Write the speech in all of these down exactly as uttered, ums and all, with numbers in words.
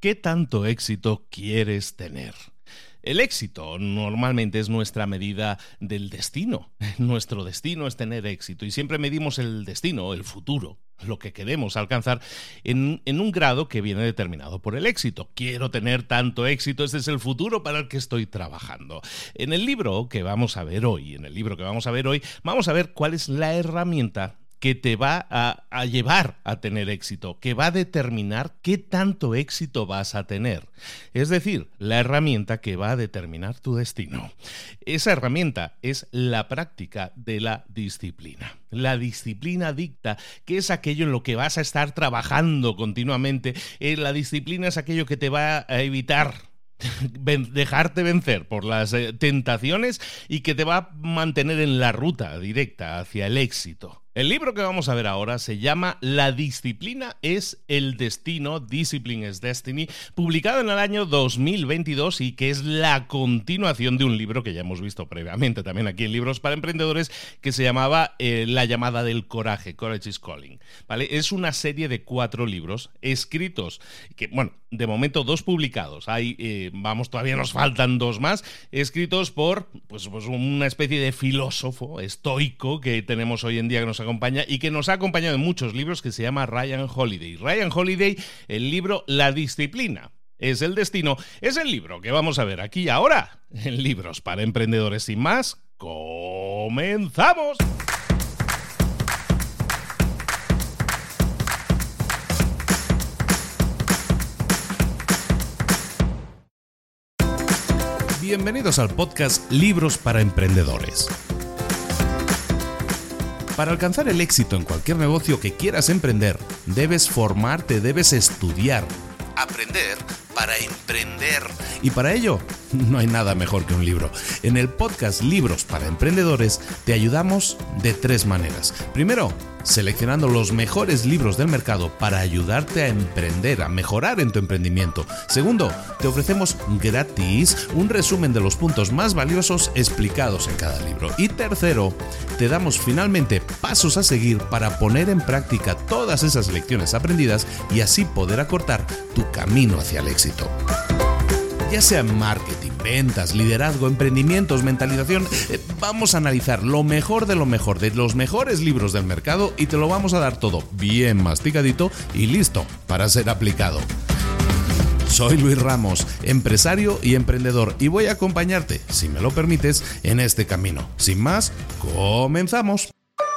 ¿qué tanto éxito quieres tener? El éxito normalmente es nuestra medida del destino. Nuestro destino es tener éxito y siempre medimos el destino, el futuro, lo que queremos alcanzar en, en un grado que viene determinado por el éxito. Quiero tener tanto éxito, este es el futuro para el que estoy trabajando. En el libro que vamos a ver hoy, en el libro que vamos a ver hoy, vamos a ver cuál es la herramienta que te va a, a llevar a tener éxito, que va a determinar qué tanto éxito vas a tener. Es decir, la herramienta que va a determinar tu destino. Esa herramienta es la práctica de la disciplina. La disciplina dicta qué es aquello en lo que vas a estar trabajando continuamente. Eh, la disciplina es aquello que te va a evitar dejarte vencer por las eh, tentaciones y que te va a mantener en la ruta directa hacia el éxito. El libro que vamos a ver ahora se llama La disciplina es el destino, Discipline is Destiny, publicado en el año dos mil veintidós y que es la continuación de un libro que ya hemos visto previamente también aquí en Libros para Emprendedores, que se llamaba eh, La llamada del coraje, Courage is Calling, ¿vale? Es una serie de cuatro libros escritos, que bueno, de momento dos publicados, hay, eh, vamos, todavía nos faltan dos más, escritos por pues, pues una especie de filósofo estoico que tenemos hoy en día que nos acompaña y que nos ha acompañado en muchos libros, que se llama Ryan Holiday. Ryan Holiday, el libro La disciplina es el destino, es el libro que vamos a ver aquí y ahora en Libros para Emprendedores. Sin más, ¡comenzamos! Bienvenidos al podcast Libros para Emprendedores. Para alcanzar el éxito en cualquier negocio que quieras emprender, debes formarte, debes estudiar, aprender para emprender. Y para ello, no hay nada mejor que un libro. En el podcast Libros para Emprendedores te ayudamos de tres maneras. Primero, seleccionando los mejores libros del mercado para ayudarte a emprender, a mejorar en tu emprendimiento. Segundo, te ofrecemos gratis un resumen de los puntos más valiosos explicados en cada libro. Y tercero, te damos finalmente pasos a seguir para poner en práctica todas esas lecciones aprendidas y así poder acortar tu camino hacia el éxito. Ya sea marketing, ventas, liderazgo, emprendimientos, mentalización, eh, vamos a analizar lo mejor de lo mejor de los mejores libros del mercado y te lo vamos a dar todo bien masticadito y listo para ser aplicado. Soy Luis Ramos, empresario y emprendedor, y voy a acompañarte, si me lo permites, en este camino. Sin más, comenzamos.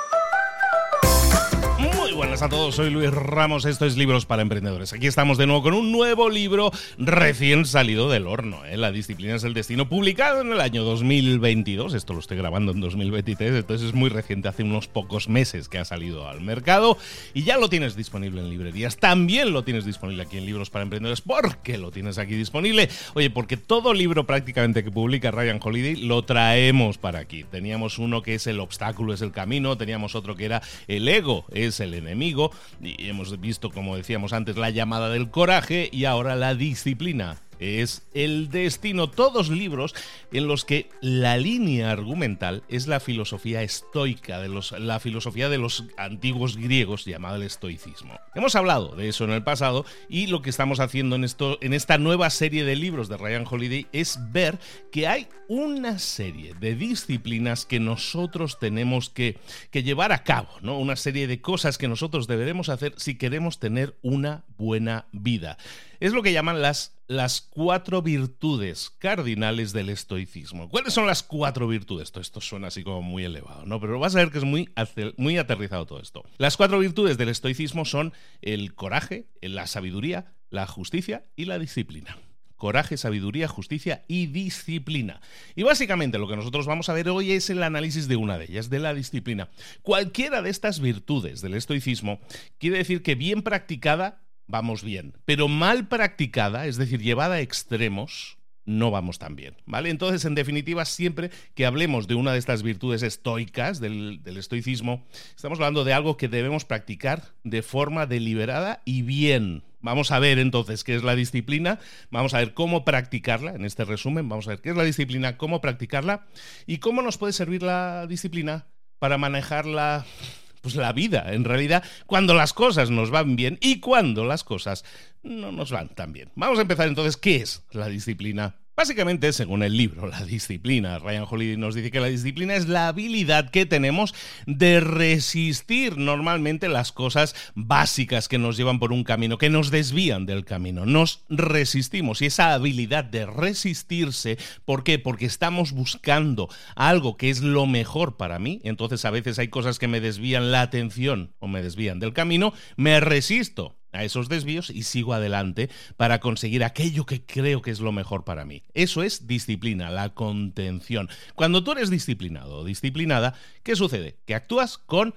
Buenas a todos, soy Luis Ramos, esto es Libros para Emprendedores. Aquí estamos de nuevo con un nuevo libro recién salido del horno, ¿eh? La disciplina es el destino, publicado en el año dos mil veintidós, esto lo estoy grabando en dos mil veintitrés, entonces es muy reciente, hace unos pocos meses que ha salido al mercado y ya lo tienes disponible en librerías. También lo tienes disponible aquí en Libros para Emprendedores. ¿Por qué lo tienes aquí disponible? Oye, porque todo libro prácticamente que publica Ryan Holiday lo traemos para aquí. Teníamos uno que es El obstáculo es el camino, teníamos otro que era El ego es el enemigo, y hemos visto, como decíamos antes, La llamada del coraje y ahora La disciplina es el destino. Todos libros en los que la línea argumental es la filosofía estoica, de los, la filosofía de los antiguos griegos llamada el estoicismo. Hemos hablado de eso en el pasado y lo que estamos haciendo en, esto, en esta nueva serie de libros de Ryan Holiday es ver que hay una serie de disciplinas que nosotros tenemos que, que llevar a cabo, ¿no? Una serie de cosas que nosotros deberemos hacer si queremos tener una buena vida. Es lo que llaman las, las cuatro virtudes cardinales del estoicismo. ¿Cuáles son las cuatro virtudes? Esto, esto suena así como muy elevado, ¿no? Pero vas a ver que es muy, muy aterrizado todo esto. Las cuatro virtudes del estoicismo son el coraje, la sabiduría, la justicia y la disciplina. Coraje, sabiduría, justicia y disciplina. Y básicamente lo que nosotros vamos a ver hoy es el análisis de una de ellas, de la disciplina. Cualquiera de estas virtudes del estoicismo quiere decir que bien practicada vamos bien, pero mal practicada, es decir, llevada a extremos, no vamos tan bien, ¿vale? Entonces, en definitiva, siempre que hablemos de una de estas virtudes estoicas del, del estoicismo, estamos hablando de algo que debemos practicar de forma deliberada y bien. Vamos a ver entonces qué es la disciplina, vamos a ver cómo practicarla, en este resumen, vamos a ver qué es la disciplina, cómo practicarla y cómo nos puede servir la disciplina para manejar la Pues la vida, en realidad, cuando las cosas nos van bien y cuando las cosas no nos van tan bien. Vamos a empezar entonces, ¿qué es la disciplina? Básicamente, según el libro, la disciplina, Ryan Holiday nos dice que la disciplina es la habilidad que tenemos de resistir normalmente las cosas básicas que nos llevan por un camino, que nos desvían del camino. Nos resistimos y esa habilidad de resistirse, ¿por qué? Porque estamos buscando algo que es lo mejor para mí, entonces a veces hay cosas que me desvían la atención o me desvían del camino, me resisto a esos desvíos y sigo adelante para conseguir aquello que creo que es lo mejor para mí. Eso es disciplina, la contención. Cuando tú eres disciplinado o disciplinada, ¿qué sucede? Que actúas con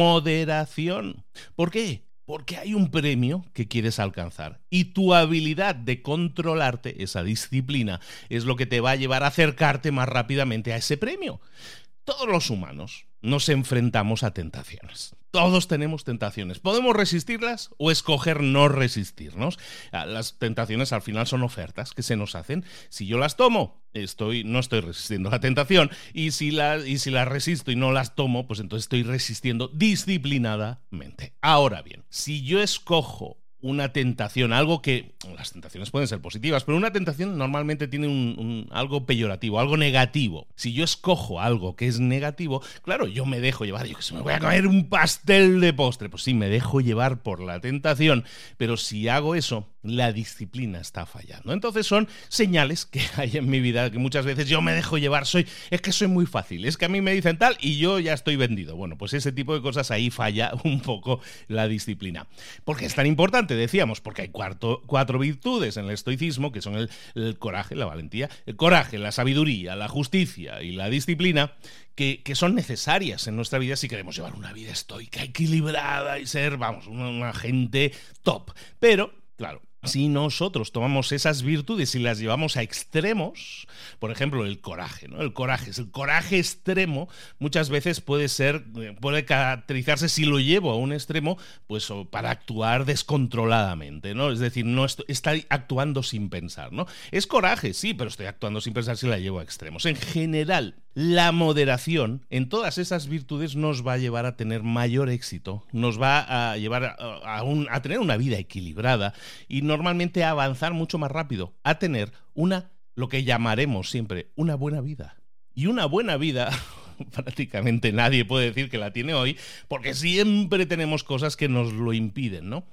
moderación. ¿Por qué? Porque hay un premio que quieres alcanzar y tu habilidad de controlarte, esa disciplina, es lo que te va a llevar a acercarte más rápidamente a ese premio. Todos los humanos nos enfrentamos a tentaciones. Todos tenemos tentaciones. ¿Podemos resistirlas o escoger no resistirnos? Las tentaciones al final son ofertas que se nos hacen. Si yo las tomo, estoy, no estoy resistiendo la tentación. Y si, la, y si las resisto y no las tomo, pues entonces estoy resistiendo disciplinadamente. Ahora bien, si yo escojo una tentación, algo que... Las tentaciones pueden ser positivas, pero una tentación normalmente tiene un, un, algo peyorativo, algo negativo. Si yo escojo algo que es negativo, claro, yo me dejo llevar, yo que se me voy a comer un pastel de postre, pues sí, me dejo llevar por la tentación, pero si hago eso, la disciplina está fallando. Entonces son señales que hay en mi vida, que muchas veces yo me dejo llevar, soy, es que soy muy fácil, es que a mí me dicen tal y yo ya estoy vendido. Bueno, pues ese tipo de cosas ahí falla un poco la disciplina. ¿Por qué es tan importante? Decíamos, porque hay cuarto, cuatro virtudes en el estoicismo, que son el, el coraje, la valentía, el coraje, la sabiduría, la justicia y la disciplina, que, que son necesarias en nuestra vida si queremos llevar una vida estoica, equilibrada y ser, vamos, una, una gente top. Pero, claro, si nosotros tomamos esas virtudes y las llevamos a extremos, por ejemplo, el coraje, ¿no? El coraje, el coraje extremo muchas veces puede ser, puede caracterizarse si lo llevo a un extremo, pues para actuar descontroladamente, ¿no? Es decir, no estoy, estoy actuando sin pensar, ¿no? Es coraje, sí, pero estoy actuando sin pensar si la llevo a extremos. En general, la moderación en todas esas virtudes nos va a llevar a tener mayor éxito, nos va a llevar a, a, un, a tener una vida equilibrada y normalmente a avanzar mucho más rápido, a tener una, lo que llamaremos siempre, una buena vida. Y una buena vida prácticamente nadie puede decir que la tiene hoy, porque siempre tenemos cosas que nos lo impiden, ¿no?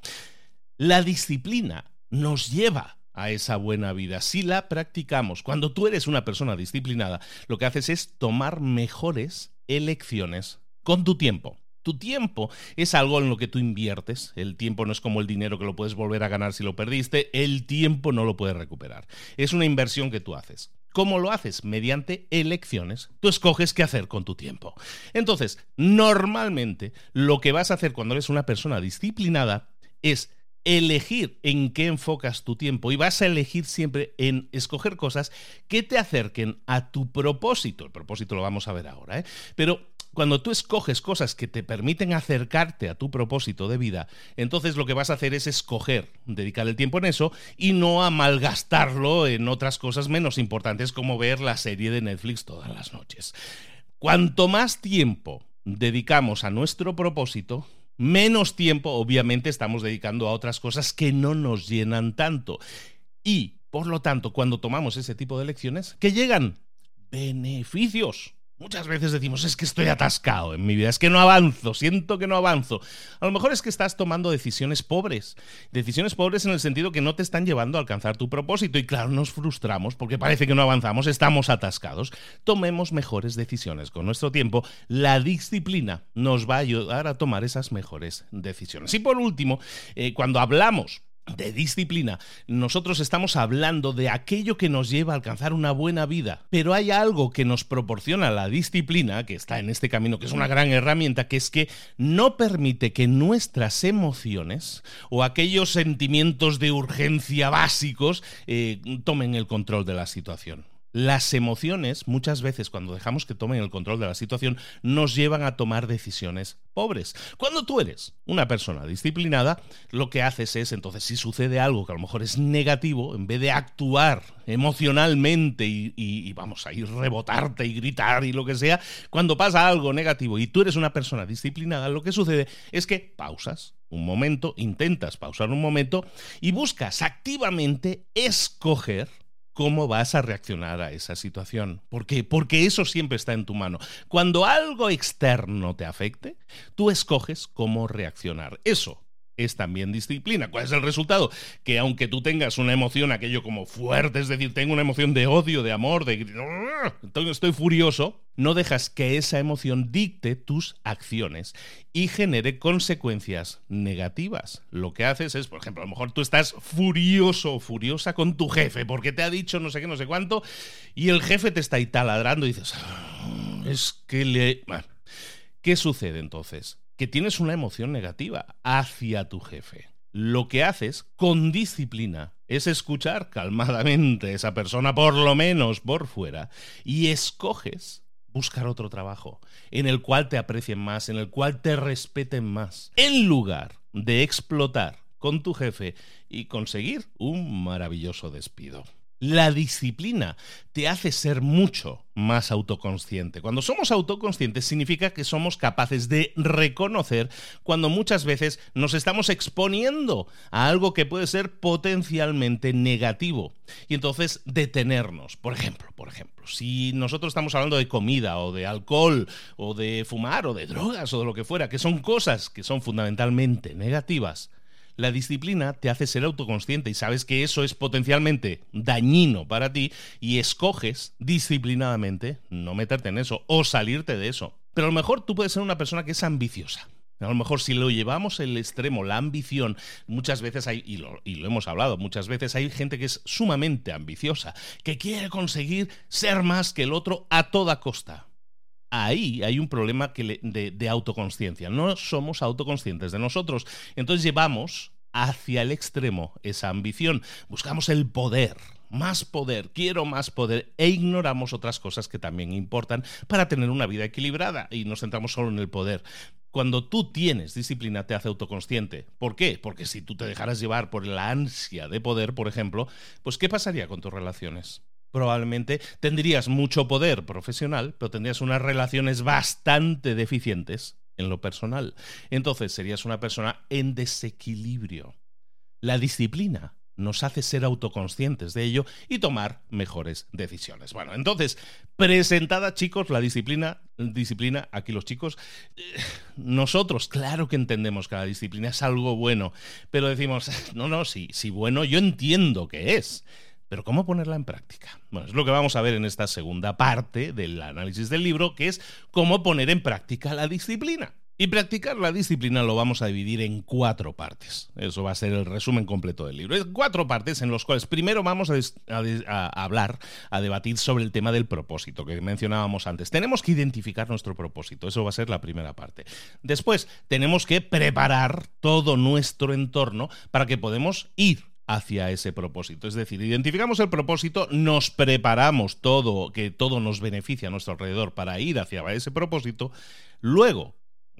La disciplina nos lleva a esa buena vida si la practicamos. Cuando tú eres una persona disciplinada, lo que haces es tomar mejores elecciones con tu tiempo. Tu tiempo es algo en lo que tú inviertes. El tiempo no es como el dinero que lo puedes volver a ganar si lo perdiste. El tiempo no lo puedes recuperar. Es una inversión que tú haces. ¿Cómo lo haces? Mediante elecciones. Tú escoges qué hacer con tu tiempo. Entonces, normalmente, lo que vas a hacer cuando eres una persona disciplinada es elegir en qué enfocas tu tiempo y vas a elegir siempre en escoger cosas que te acerquen a tu propósito. El propósito lo vamos a ver ahora, ¿eh? Pero cuando tú escoges cosas que te permiten acercarte a tu propósito de vida, entonces lo que vas a hacer es escoger, dedicar el tiempo en eso y no a malgastarlo en otras cosas menos importantes como ver la serie de Netflix todas las noches. Cuanto más tiempo dedicamos a nuestro propósito, menos tiempo obviamente estamos dedicando a otras cosas que no nos llenan tanto. Y, por lo tanto, cuando tomamos ese tipo de elecciones, ¿qué llegan? Beneficios. Muchas veces decimos, es que estoy atascado en mi vida, es que no avanzo, siento que no avanzo. A lo mejor es que estás tomando decisiones pobres. Decisiones pobres en el sentido que no te están llevando a alcanzar tu propósito. Y claro, nos frustramos porque parece que no avanzamos, estamos atascados. Tomemos mejores decisiones con nuestro tiempo. La disciplina nos va a ayudar a tomar esas mejores decisiones. Y por último, eh, cuando hablamos de disciplina, nosotros estamos hablando de aquello que nos lleva a alcanzar una buena vida, pero hay algo que nos proporciona la disciplina, que está en este camino, que es una gran herramienta, que es que no permite que nuestras emociones o aquellos sentimientos de urgencia básicos eh, tomen el control de la situación. Las emociones, muchas veces, cuando dejamos que tomen el control de la situación, nos llevan a tomar decisiones pobres. Cuando tú eres una persona disciplinada, lo que haces es, entonces, si sucede algo que a lo mejor es negativo, en vez de actuar emocionalmente y, y, y vamos a ir rebotarte y gritar y lo que sea, cuando pasa algo negativo y tú eres una persona disciplinada, lo que sucede es que pausas un momento, intentas pausar un momento y buscas activamente escoger cómo vas a reaccionar a esa situación. ¿Por qué? Porque eso siempre está en tu mano. Cuando algo externo te afecte, tú escoges cómo reaccionar. Eso es también disciplina. ¿Cuál es el resultado? Que aunque tú tengas una emoción, aquello como fuerte, es decir, tengo una emoción de odio, de amor, de estoy furioso, no dejas que esa emoción dicte tus acciones y genere consecuencias negativas. Lo que haces es, por ejemplo, a lo mejor tú estás furioso o furiosa con tu jefe porque te ha dicho no sé qué, no sé cuánto, y el jefe te está ahí taladrando y dices, es que le... Bueno, ¿qué sucede entonces? Que tienes una emoción negativa hacia tu jefe. Lo que haces con disciplina es escuchar calmadamente a esa persona, por lo menos por fuera, y escoges buscar otro trabajo en el cual te aprecien más, en el cual te respeten más, en lugar de explotar con tu jefe y conseguir un maravilloso despido. La disciplina te hace ser mucho más autoconsciente. Cuando somos autoconscientes significa que somos capaces de reconocer cuando muchas veces nos estamos exponiendo a algo que puede ser potencialmente negativo y entonces detenernos. Por ejemplo, por ejemplo, si nosotros estamos hablando de comida o de alcohol o de fumar o de drogas o de lo que fuera, que son cosas que son fundamentalmente negativas, la disciplina te hace ser autoconsciente y sabes que eso es potencialmente dañino para ti y escoges disciplinadamente no meterte en eso o salirte de eso. Pero a lo mejor tú puedes ser una persona que es ambiciosa. A lo mejor si lo llevamos al extremo, la ambición, muchas veces hay, y lo, y lo hemos hablado, muchas veces hay gente que es sumamente ambiciosa, que quiere conseguir ser más que el otro a toda costa. Ahí hay un problema que le, de, de autoconsciencia. No somos autoconscientes de nosotros. Entonces llevamos hacia el extremo esa ambición. Buscamos el poder, más poder, quiero más poder, e ignoramos otras cosas que también importan para tener una vida equilibrada y nos centramos solo en el poder. Cuando tú tienes disciplina te hace autoconsciente. ¿Por qué? Porque si tú te dejaras llevar por la ansia de poder, por ejemplo, pues ¿qué pasaría con tus relaciones? Probablemente tendrías mucho poder profesional, pero tendrías unas relaciones bastante deficientes en lo personal. Entonces serías una persona en desequilibrio. La disciplina nos hace ser autoconscientes de ello y tomar mejores decisiones. Bueno, entonces, presentada, chicos, la disciplina, disciplina, aquí los chicos, eh, nosotros, claro que entendemos que la disciplina es algo bueno, pero decimos, no, no, sí, sí, bueno, yo entiendo que es. Pero ¿cómo ponerla en práctica? Bueno, es lo que vamos a ver en esta segunda parte del análisis del libro, que es cómo poner en práctica la disciplina. Y practicar la disciplina lo vamos a dividir en cuatro partes. Eso va a ser el resumen completo del libro. Es cuatro partes en las cuales primero vamos a, a, a hablar, a debatir sobre el tema del propósito que mencionábamos antes. Tenemos que identificar nuestro propósito. Eso va a ser la primera parte. Después, tenemos que preparar todo nuestro entorno para que podamos ir hacia ese propósito. Es decir, identificamos el propósito, nos preparamos todo, que todo nos beneficia a nuestro alrededor para ir hacia ese propósito, luego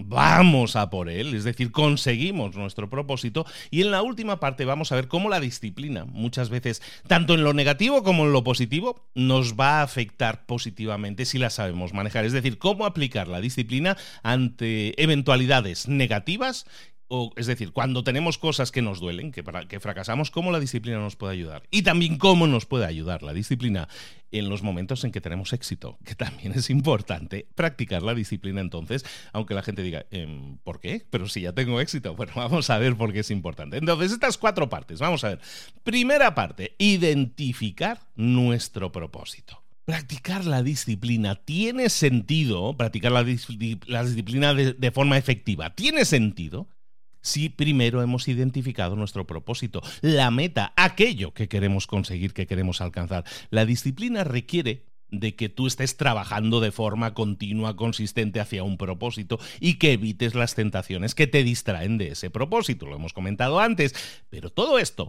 vamos a por él, es decir, conseguimos nuestro propósito y en la última parte vamos a ver cómo la disciplina, muchas veces, tanto en lo negativo como en lo positivo, nos va a afectar positivamente si la sabemos manejar. Es decir, cómo aplicar la disciplina ante eventualidades negativas. O, es decir, cuando tenemos cosas que nos duelen, que, para, que fracasamos, ¿cómo la disciplina nos puede ayudar? Y también cómo nos puede ayudar la disciplina en los momentos en que tenemos éxito, que también es importante practicar la disciplina entonces, aunque la gente diga, ehm, ¿por qué? Pero si ya tengo éxito. Bueno, vamos a ver por qué es importante. Entonces, estas cuatro partes, vamos a ver. Primera parte, identificar nuestro propósito. Practicar la disciplina tiene sentido, practicar la, dis- la disciplina de, de forma efectiva, tiene sentido si primero hemos identificado nuestro propósito, la meta, aquello que queremos conseguir, que queremos alcanzar. La disciplina requiere de que tú estés trabajando de forma continua, consistente hacia un propósito y que evites las tentaciones que te distraen de ese propósito. Lo hemos comentado antes, pero todo esto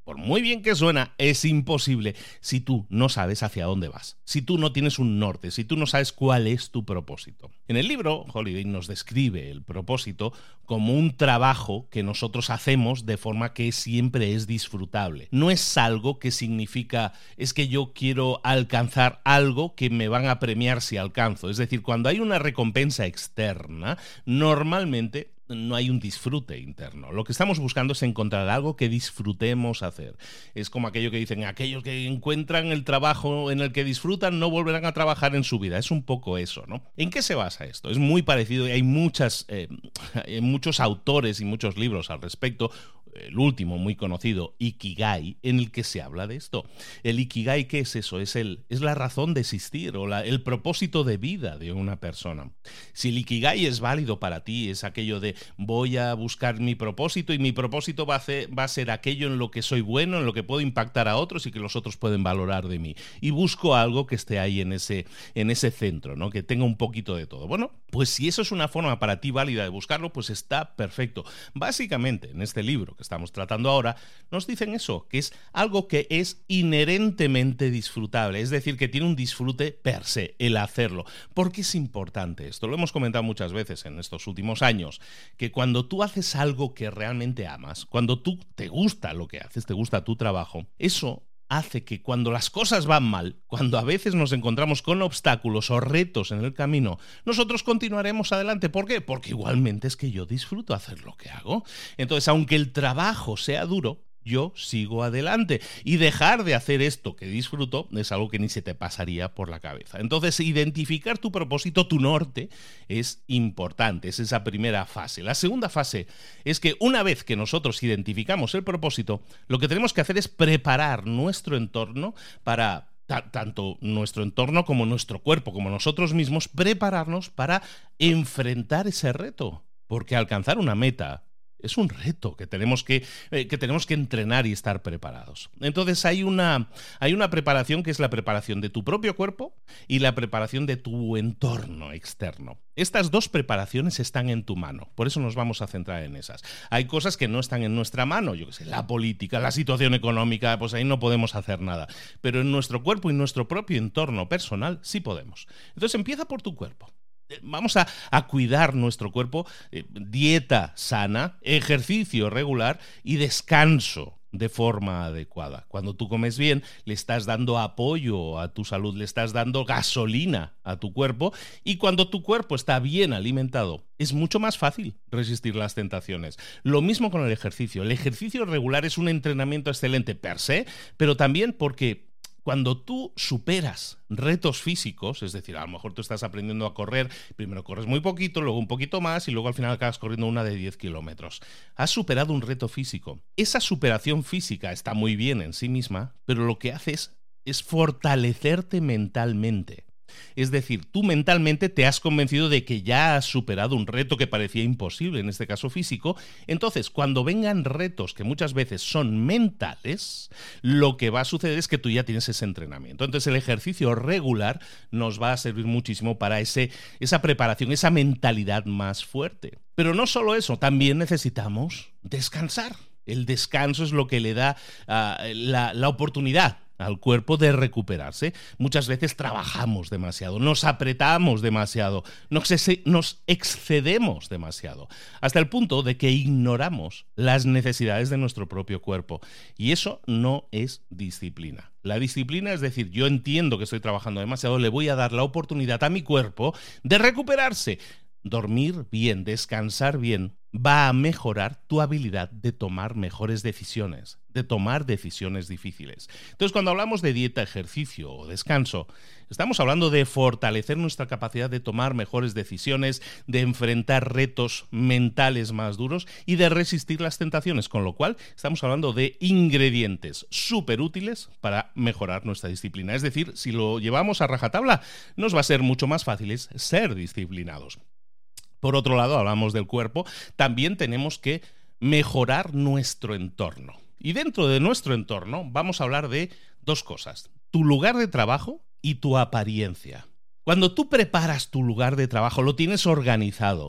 por muy bien que suena, es imposible si tú no sabes hacia dónde vas, si tú no tienes un norte, si tú no sabes cuál es tu propósito. En el libro, Holiday nos describe el propósito como un trabajo que nosotros hacemos de forma que siempre es disfrutable. No es algo que significa, es que yo quiero alcanzar algo que me van a premiar si alcanzo. Es decir, cuando hay una recompensa externa, normalmente no hay un disfrute interno. Lo que estamos buscando es encontrar algo que disfrutemos hacer. Es como aquello que dicen, aquellos que encuentran el trabajo en el que disfrutan no volverán a trabajar en su vida. Es un poco eso, ¿no? ¿En qué se basa esto? Es muy parecido y hay muchas, eh, hay muchos autores y muchos libros al respecto. El último, muy conocido, Ikigai, en el que se habla de esto. El Ikigai, ¿qué es eso? Es, el, es la razón de existir o la, el propósito de vida de una persona. Si el Ikigai es válido para ti, es aquello de voy a buscar mi propósito y mi propósito va a, ser, va a ser aquello en lo que soy bueno, en lo que puedo impactar a otros y que los otros pueden valorar de mí. Y busco algo que esté ahí en ese, en ese centro, ¿no? Que tenga un poquito de todo. Bueno, pues si eso es una forma para ti válida de buscarlo, pues está perfecto. Básicamente, en este libro que estamos tratando ahora, nos dicen eso, que es algo que es inherentemente disfrutable, es decir, que tiene un disfrute per se, el hacerlo. ¿Por qué es importante esto? Lo hemos comentado muchas veces en estos últimos años, que cuando tú haces algo que realmente amas, cuando tú te gusta lo que haces, te gusta tu trabajo, eso hace que cuando las cosas van mal, cuando a veces nos encontramos con obstáculos o retos en el camino, nosotros continuaremos adelante. ¿Por qué? Porque igualmente es que yo disfruto hacer lo que hago. Entonces, aunque el trabajo sea duro, yo sigo adelante. Y dejar de hacer esto que disfruto es algo que ni se te pasaría por la cabeza. Entonces, identificar tu propósito, tu norte, es importante. Es esa primera fase. La segunda fase es que una vez que nosotros identificamos el propósito, lo que tenemos que hacer es preparar nuestro entorno para tanto nuestro entorno como nuestro cuerpo, como nosotros mismos, prepararnos para enfrentar ese reto. Porque alcanzar una meta es un reto que tenemos que, eh, que tenemos que entrenar y estar preparados. Entonces hay una, hay una preparación que es la preparación de tu propio cuerpo y la preparación de tu entorno externo. Estas dos preparaciones están en tu mano, por eso nos vamos a centrar en esas. Hay cosas que no están en nuestra mano, yo qué sé, la política, la situación económica, pues ahí no podemos hacer nada. Pero en nuestro cuerpo y nuestro propio entorno personal sí podemos. Entonces empieza por tu cuerpo. Vamos a, a cuidar nuestro cuerpo, eh, dieta sana, ejercicio regular y descanso de forma adecuada. Cuando tú comes bien, le estás dando apoyo a tu salud, le estás dando gasolina a tu cuerpo, y cuando tu cuerpo está bien alimentado, es mucho más fácil resistir las tentaciones. Lo mismo con el ejercicio. El ejercicio regular es un entrenamiento excelente per se, pero también porque cuando tú superas retos físicos, es decir, a lo mejor tú estás aprendiendo a correr, primero corres muy poquito, luego un poquito más y luego al final acabas corriendo una de diez kilómetros. Has superado un reto físico. Esa superación física está muy bien en sí misma, pero lo que haces es fortalecerte mentalmente. Es decir, tú mentalmente te has convencido de que ya has superado un reto que parecía imposible, en este caso físico. Entonces, cuando vengan retos que muchas veces son mentales, lo que va a suceder es que tú ya tienes ese entrenamiento. Entonces, el ejercicio regular nos va a servir muchísimo para ese, esa preparación, esa mentalidad más fuerte. Pero no solo eso, también necesitamos descansar. El descanso es lo que le da uh, la, la oportunidad al cuerpo de recuperarse. Muchas veces trabajamos demasiado, nos apretamos demasiado, nos, ex- nos excedemos demasiado, hasta el punto de que ignoramos las necesidades de nuestro propio cuerpo. Y eso no es disciplina. La disciplina es decir, yo entiendo que estoy trabajando demasiado, le voy a dar la oportunidad a mi cuerpo de recuperarse. Dormir bien, descansar bien, va a mejorar tu habilidad de tomar mejores decisiones, de tomar decisiones difíciles. Entonces, cuando hablamos de dieta, ejercicio o descanso, estamos hablando de fortalecer nuestra capacidad de tomar mejores decisiones, de enfrentar retos mentales más duros y de resistir las tentaciones, con lo cual estamos hablando de ingredientes súper útiles para mejorar nuestra disciplina. Es decir, si lo llevamos a rajatabla, nos va a ser mucho más fácil ser disciplinados. Por otro lado, hablamos del cuerpo, también tenemos que mejorar nuestro entorno. Y dentro de nuestro entorno vamos a hablar de dos cosas: tu lugar de trabajo y tu apariencia. Cuando tú preparas tu lugar de trabajo, lo tienes organizado,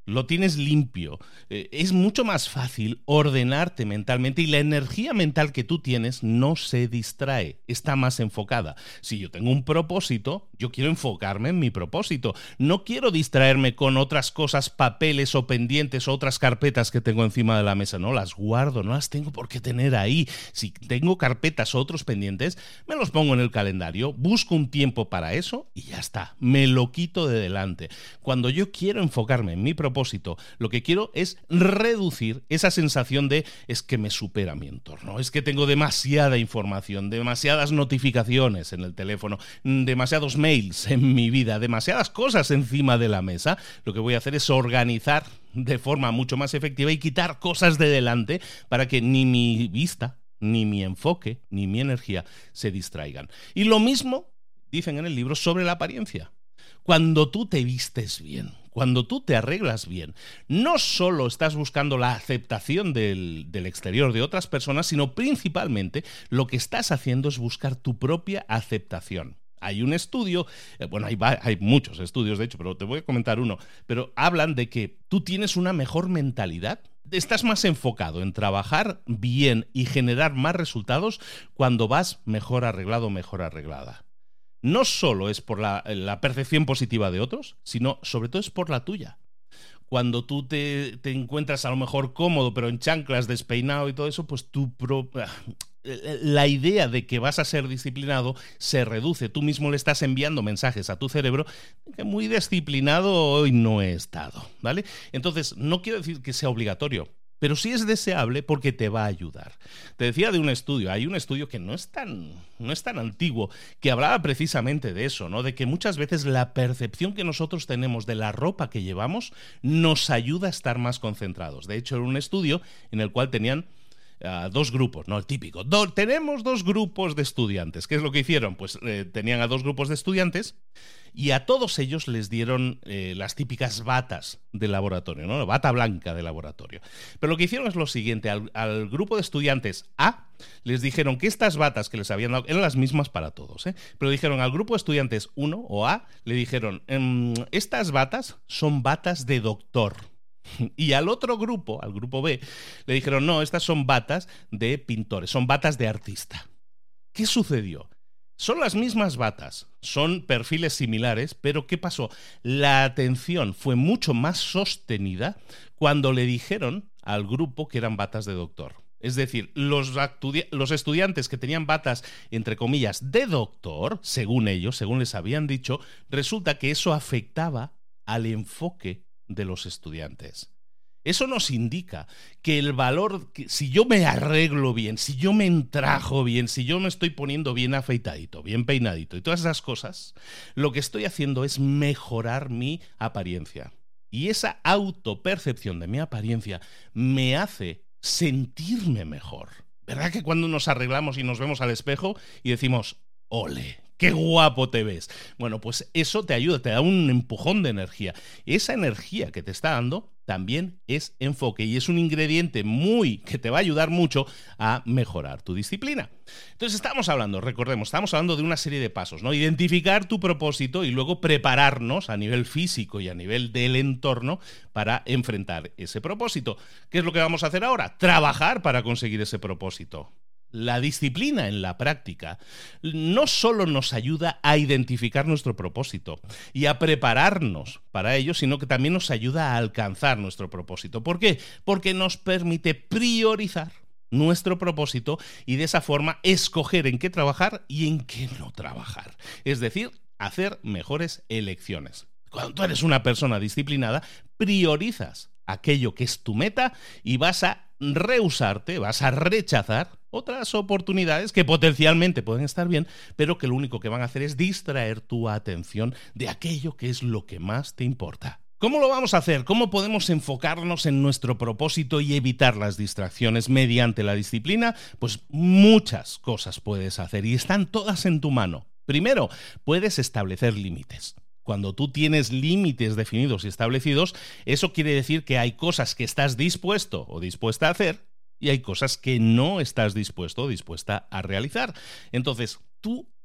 lo tienes limpio. Eh, es mucho más fácil ordenarte mentalmente y la energía mental que tú tienes no se distrae, está más enfocada. Si yo tengo un propósito, yo quiero enfocarme en mi propósito. No quiero distraerme con otras cosas, papeles o pendientes o otras carpetas que tengo encima de la mesa. No las guardo, no las tengo por qué tener ahí. Si tengo carpetas o otros pendientes, me los pongo en el calendario, busco un tiempo para eso y ya está. Me lo quito de delante. Cuando yo quiero enfocarme en mi propósito, lo que quiero es reducir esa sensación de es que me supera mi entorno, es que tengo demasiada información, demasiadas notificaciones en el teléfono, demasiados mails en mi vida, demasiadas cosas encima de la mesa. Lo que voy a hacer es organizar de forma mucho más efectiva y quitar cosas de delante para que ni mi vista, ni mi enfoque, ni mi energía se distraigan. Y lo mismo dicen en el libro sobre la apariencia. Cuando tú te vistes bien, cuando tú te arreglas bien, no solo estás buscando la aceptación del, del exterior de otras personas, sino principalmente lo que estás haciendo es buscar tu propia aceptación. Hay un estudio, eh, bueno, hay, hay muchos estudios de hecho, pero te voy a comentar uno, pero hablan de que tú tienes una mejor mentalidad, estás más enfocado en trabajar bien y generar más resultados cuando vas mejor arreglado, mejor arreglada. No solo es por la, la percepción positiva de otros, sino sobre todo es por la tuya. Cuando tú te, te encuentras a lo mejor cómodo, pero en chanclas, despeinado y todo eso, pues tu pro... la idea de que vas a ser disciplinado se reduce. Tú mismo le estás enviando mensajes a tu cerebro que muy disciplinado hoy no he estado, ¿vale? Entonces, no quiero decir que sea obligatorio, pero sí es deseable porque te va a ayudar. Te decía de un estudio, hay un estudio que no es tan, no es tan antiguo, que hablaba precisamente de eso, ¿no? De que muchas veces la percepción que nosotros tenemos de la ropa que llevamos nos ayuda a estar más concentrados. De hecho, era un estudio en el cual tenían Uh, dos grupos, no el típico. Do- tenemos dos grupos de estudiantes. ¿Qué es lo que hicieron? Pues eh, tenían a dos grupos de estudiantes y a todos ellos les dieron eh, las típicas batas de laboratorio, ¿no? La bata blanca de laboratorio. Pero lo que hicieron es lo siguiente. Al, al grupo de estudiantes A les dijeron que estas batas que les habían dado eran las mismas para todos, ¿eh? Pero dijeron al grupo de estudiantes uno o A, le dijeron, ehm, estas batas son batas de doctor. Y al otro grupo, al grupo B, le dijeron, no, estas son batas de pintores, son batas de artista. ¿Qué sucedió? Son las mismas batas, son perfiles similares, pero ¿qué pasó? La atención fue mucho más sostenida cuando le dijeron al grupo que eran batas de doctor. Es decir, los, los estudiantes que tenían batas, entre comillas, de doctor, según ellos, según les habían dicho, resulta que eso afectaba al enfoque de los estudiantes. Eso nos indica que el valor, que si yo me arreglo bien, si yo me entrajo bien, si yo me estoy poniendo bien afeitadito, bien peinadito y todas esas cosas, lo que estoy haciendo es mejorar mi apariencia. Y esa autopercepción de mi apariencia me hace sentirme mejor. ¿Verdad que cuando nos arreglamos y nos vemos al espejo y decimos, ole, ¡qué guapo te ves! Bueno, pues eso te ayuda, te da un empujón de energía. Esa energía que te está dando también es enfoque y es un ingrediente muy que te va a ayudar mucho a mejorar tu disciplina. Entonces estamos hablando, recordemos, estamos hablando de una serie de pasos, ¿no? Identificar tu propósito y luego prepararnos a nivel físico y a nivel del entorno para enfrentar ese propósito. ¿Qué es lo que vamos a hacer ahora? Trabajar para conseguir ese propósito. La disciplina en la práctica no solo nos ayuda a identificar nuestro propósito y a prepararnos para ello, sino que también nos ayuda a alcanzar nuestro propósito. ¿Por qué? Porque nos permite priorizar nuestro propósito y de esa forma escoger en qué trabajar y en qué no trabajar. Es decir, hacer mejores elecciones. Cuando tú eres una persona disciplinada, priorizas aquello que es tu meta y vas a rehusarte, vas a rechazar otras oportunidades que potencialmente pueden estar bien, pero que lo único que van a hacer es distraer tu atención de aquello que es lo que más te importa. ¿Cómo lo vamos a hacer? ¿Cómo podemos enfocarnos en nuestro propósito y evitar las distracciones mediante la disciplina? Pues muchas cosas puedes hacer y están todas en tu mano. Primero, puedes establecer límites. Cuando tú tienes límites definidos y establecidos, eso quiere decir que hay cosas que estás dispuesto o dispuesta a hacer y hay cosas que no estás dispuesto o dispuesta a realizar. Entonces, tú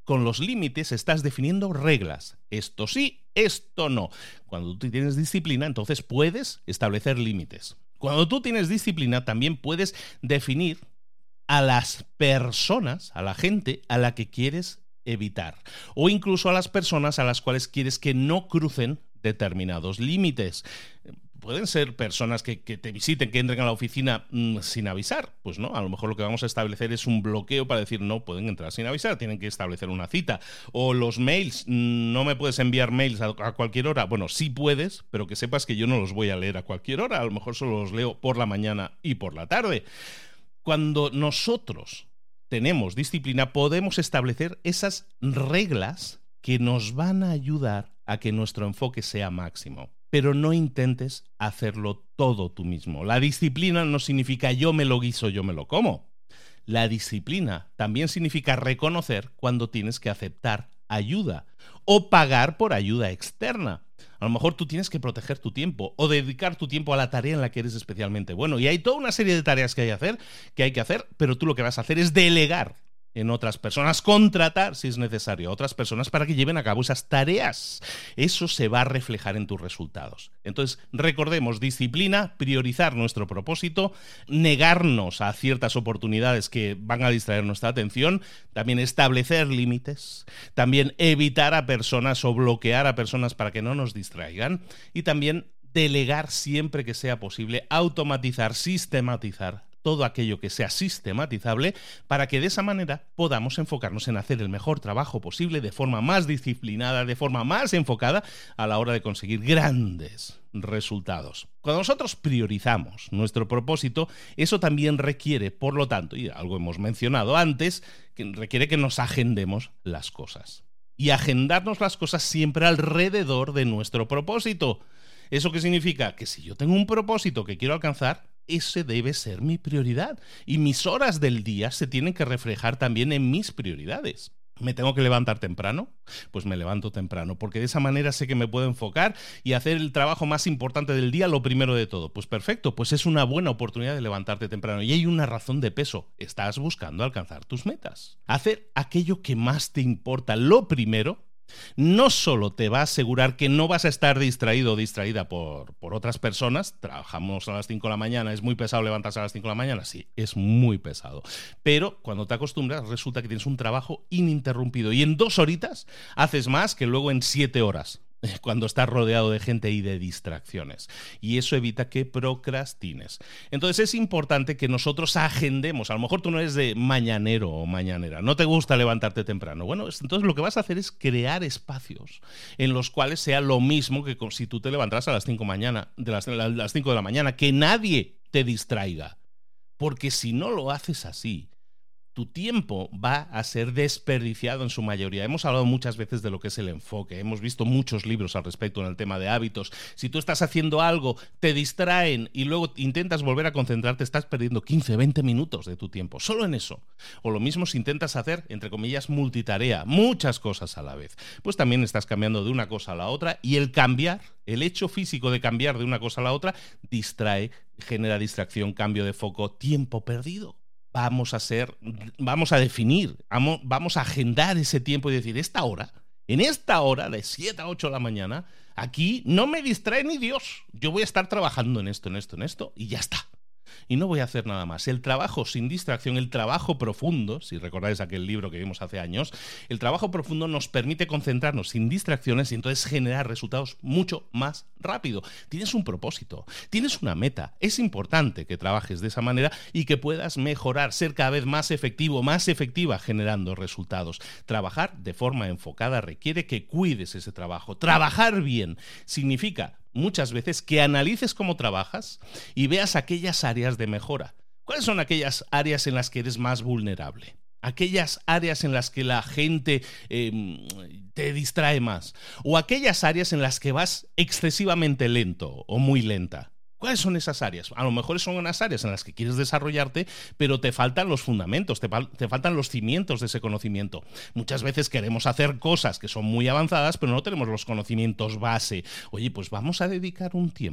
Con los límites estás definiendo reglas. Esto sí, esto no. Cuando tú tienes disciplina, entonces puedes establecer límites. Cuando tú tienes disciplina, también puedes definir a las personas, a la gente a la que quieres evitar. O incluso a las personas a las cuales quieres que no crucen determinados límites. Pueden ser personas que, que te visiten, que entren a la oficina mmm, sin avisar. Pues no, a lo mejor lo que vamos a establecer es un bloqueo para decir no pueden entrar sin avisar, tienen que establecer una cita. O los mails, no me puedes enviar mails a, a cualquier hora. Bueno, sí puedes, pero que sepas que yo no los voy a leer a cualquier hora. A lo mejor solo los leo por la mañana y por la tarde. Cuando nosotros tenemos disciplina, podemos establecer esas reglas que nos van a ayudar a que nuestro enfoque sea máximo. Pero no intentes hacerlo todo tú mismo. La disciplina no significa yo me lo guiso, yo me lo como. La disciplina también significa reconocer cuando tienes que aceptar ayuda o pagar por ayuda externa. A lo mejor tú tienes que proteger tu tiempo o dedicar tu tiempo a la tarea en la que eres especialmente bueno. Y hay toda una serie de tareas que hay que hacer, que hay que hacer, pero tú lo que vas a hacer es delegar en otras personas, contratar, si es necesario, a otras personas para que lleven a cabo esas tareas. Eso se va a reflejar en tus resultados. Entonces, recordemos, disciplina, priorizar nuestro propósito, negarnos a ciertas oportunidades que van a distraer nuestra atención, también establecer límites, también evitar a personas o bloquear a personas para que no nos distraigan y también delegar siempre que sea posible, automatizar, sistematizar todo aquello que sea sistematizable para que de esa manera podamos enfocarnos en hacer el mejor trabajo posible de forma más disciplinada, de forma más enfocada a la hora de conseguir grandes resultados. Cuando nosotros priorizamos nuestro propósito, eso también requiere, por lo tanto, y algo hemos mencionado antes, que requiere que nos agendemos las cosas. Y agendarnos las cosas siempre alrededor de nuestro propósito. ¿Eso qué significa? Que si yo tengo un propósito que quiero alcanzar, ese debe ser mi prioridad. Y mis horas del día se tienen que reflejar también en mis prioridades. ¿Me tengo que levantar temprano? Pues me levanto temprano, porque de esa manera sé que me puedo enfocar y hacer el trabajo más importante del día lo primero de todo. Pues perfecto, pues es una buena oportunidad de levantarte temprano. Y hay una razón de peso. Estás buscando alcanzar tus metas. Hacer aquello que más te importa, lo primero, no solo te va a asegurar que no vas a estar distraído o distraída por, por otras personas. Trabajamos a las cinco de la mañana, ¿es muy pesado levantarse a las cinco de la mañana? Sí, es muy pesado. Pero cuando te acostumbras resulta que tienes un trabajo ininterrumpido y en dos horitas haces más que luego en siete horas. Cuando estás rodeado de gente y de distracciones. Y eso evita que procrastines. Entonces es importante que nosotros agendemos. A lo mejor tú no eres de mañanero o mañanera. No te gusta levantarte temprano. Bueno, entonces lo que vas a hacer es crear espacios en los cuales sea lo mismo que si tú te levantaras a las cinco mañana, de las, las cinco de la mañana. Que nadie te distraiga. Porque si no lo haces así, tu tiempo va a ser desperdiciado en su mayoría. Hemos hablado muchas veces de lo que es el enfoque. Hemos visto muchos libros al respecto en el tema de hábitos. Si tú estás haciendo algo, te distraen y luego intentas volver a concentrarte, estás perdiendo quince, veinte minutos de tu tiempo. Solo en eso. O lo mismo si intentas hacer, entre comillas, multitarea, muchas cosas a la vez. Pues también estás cambiando de una cosa a la otra y el cambiar, el hecho físico de cambiar de una cosa a la otra, distrae, genera distracción, cambio de foco, tiempo perdido. Vamos a ser, vamos a definir, vamos a agendar ese tiempo y decir, esta hora, en esta hora de siete a ocho de la mañana, aquí no me distrae ni Dios. Yo voy a estar trabajando en esto, en esto, en esto y ya está. Y no voy a hacer nada más. El trabajo sin distracción, el trabajo profundo, si recordáis aquel libro que vimos hace años, el trabajo profundo nos permite concentrarnos sin distracciones y entonces generar resultados mucho más rápido. Tienes un propósito, tienes una meta. Es importante que trabajes de esa manera y que puedas mejorar, ser cada vez más efectivo, más efectiva generando resultados. Trabajar de forma enfocada requiere que cuides ese trabajo. Trabajar bien significa muchas veces que analices cómo trabajas y veas aquellas áreas de mejora. ¿Cuáles son aquellas áreas en las que eres más vulnerable? Aquellas áreas en las que la gente eh, te distrae más. O aquellas áreas en las que vas excesivamente lento o muy lenta. ¿Cuáles son esas áreas? A lo mejor son unas áreas en las que quieres desarrollarte, pero te faltan los fundamentos, te, fal- te faltan los cimientos de ese conocimiento. Muchas veces queremos hacer cosas que son muy avanzadas, pero no tenemos los conocimientos base. Oye, pues vamos a dedicar un tiempo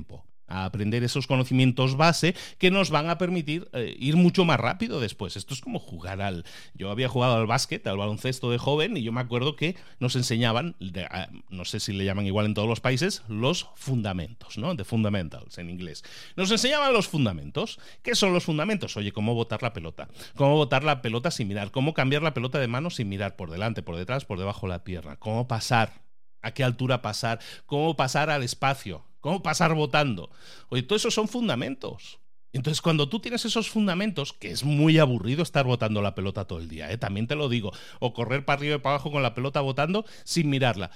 a aprender esos conocimientos base que nos van a permitir eh, ir mucho más rápido después. Esto es como jugar al... Yo había jugado al básquet, al baloncesto de joven, y yo me acuerdo que nos enseñaban, de, a, no sé si le llaman igual en todos los países, los fundamentos, ¿no? The fundamentals en inglés. Nos enseñaban los fundamentos. ¿Qué son los fundamentos? Oye, cómo botar la pelota, cómo botar la pelota sin mirar, cómo cambiar la pelota de mano sin mirar, por delante, por detrás, por debajo de la pierna, cómo pasar, a qué altura pasar, cómo pasar al espacio, cómo pasar botando. Oye, todo eso son fundamentos. Entonces, cuando tú tienes esos fundamentos, que es muy aburrido estar botando la pelota todo el día, ¿eh? También te lo digo, o correr para arriba y para abajo con la pelota botando sin mirarla.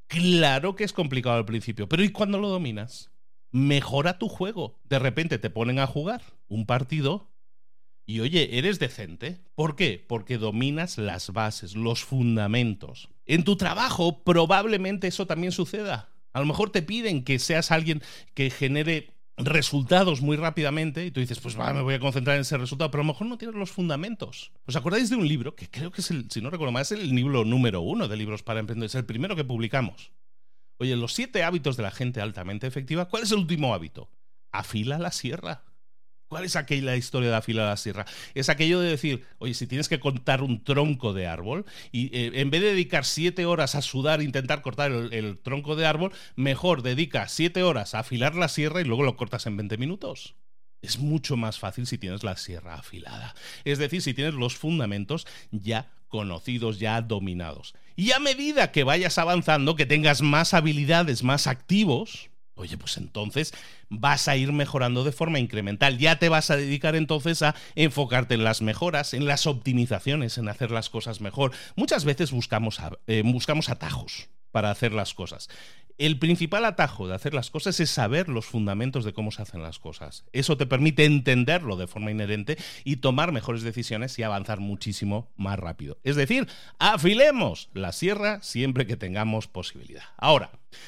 Claro que es complicado al principio, pero ¿y cuando lo dominas? Mejora tu juego. De repente te ponen a jugar un partido y, oye, eres decente. ¿Por qué? Porque dominas las bases, los fundamentos. En tu trabajo probablemente eso también suceda. A lo mejor te piden que seas alguien que genere resultados muy rápidamente y tú dices, pues va, me voy a concentrar en ese resultado, pero a lo mejor no tienes los fundamentos. ¿Os acordáis de un libro que creo que es el, si no recuerdo mal, es el libro número uno de Libros para Emprendedores, el primero que publicamos? Oye, los siete hábitos de la gente altamente efectiva. ¿Cuál es el último hábito? Afila la sierra. ¿Cuál es aquella historia de afilar la sierra? Es aquello de decir, oye, si tienes que cortar un tronco de árbol y eh, en vez de dedicar siete horas a sudar e intentar cortar el, el tronco de árbol, mejor dedica siete horas a afilar la sierra y luego lo cortas en veinte minutos. Es mucho más fácil si tienes la sierra afilada. Es decir, si tienes los fundamentos ya conocidos, ya dominados. Y a medida que vayas avanzando, que tengas más habilidades, más activos, oye, pues entonces vas a ir mejorando de forma incremental. Ya te vas a dedicar entonces a enfocarte en las mejoras, en las optimizaciones, en hacer las cosas mejor. Muchas veces buscamos, eh, buscamos atajos para hacer las cosas. El principal atajo de hacer las cosas es saber los fundamentos de cómo se hacen las cosas. Eso te permite entenderlo de forma inherente y tomar mejores decisiones y avanzar muchísimo más rápido. Es decir, afilemos la sierra siempre que tengamos posibilidad. Ahora,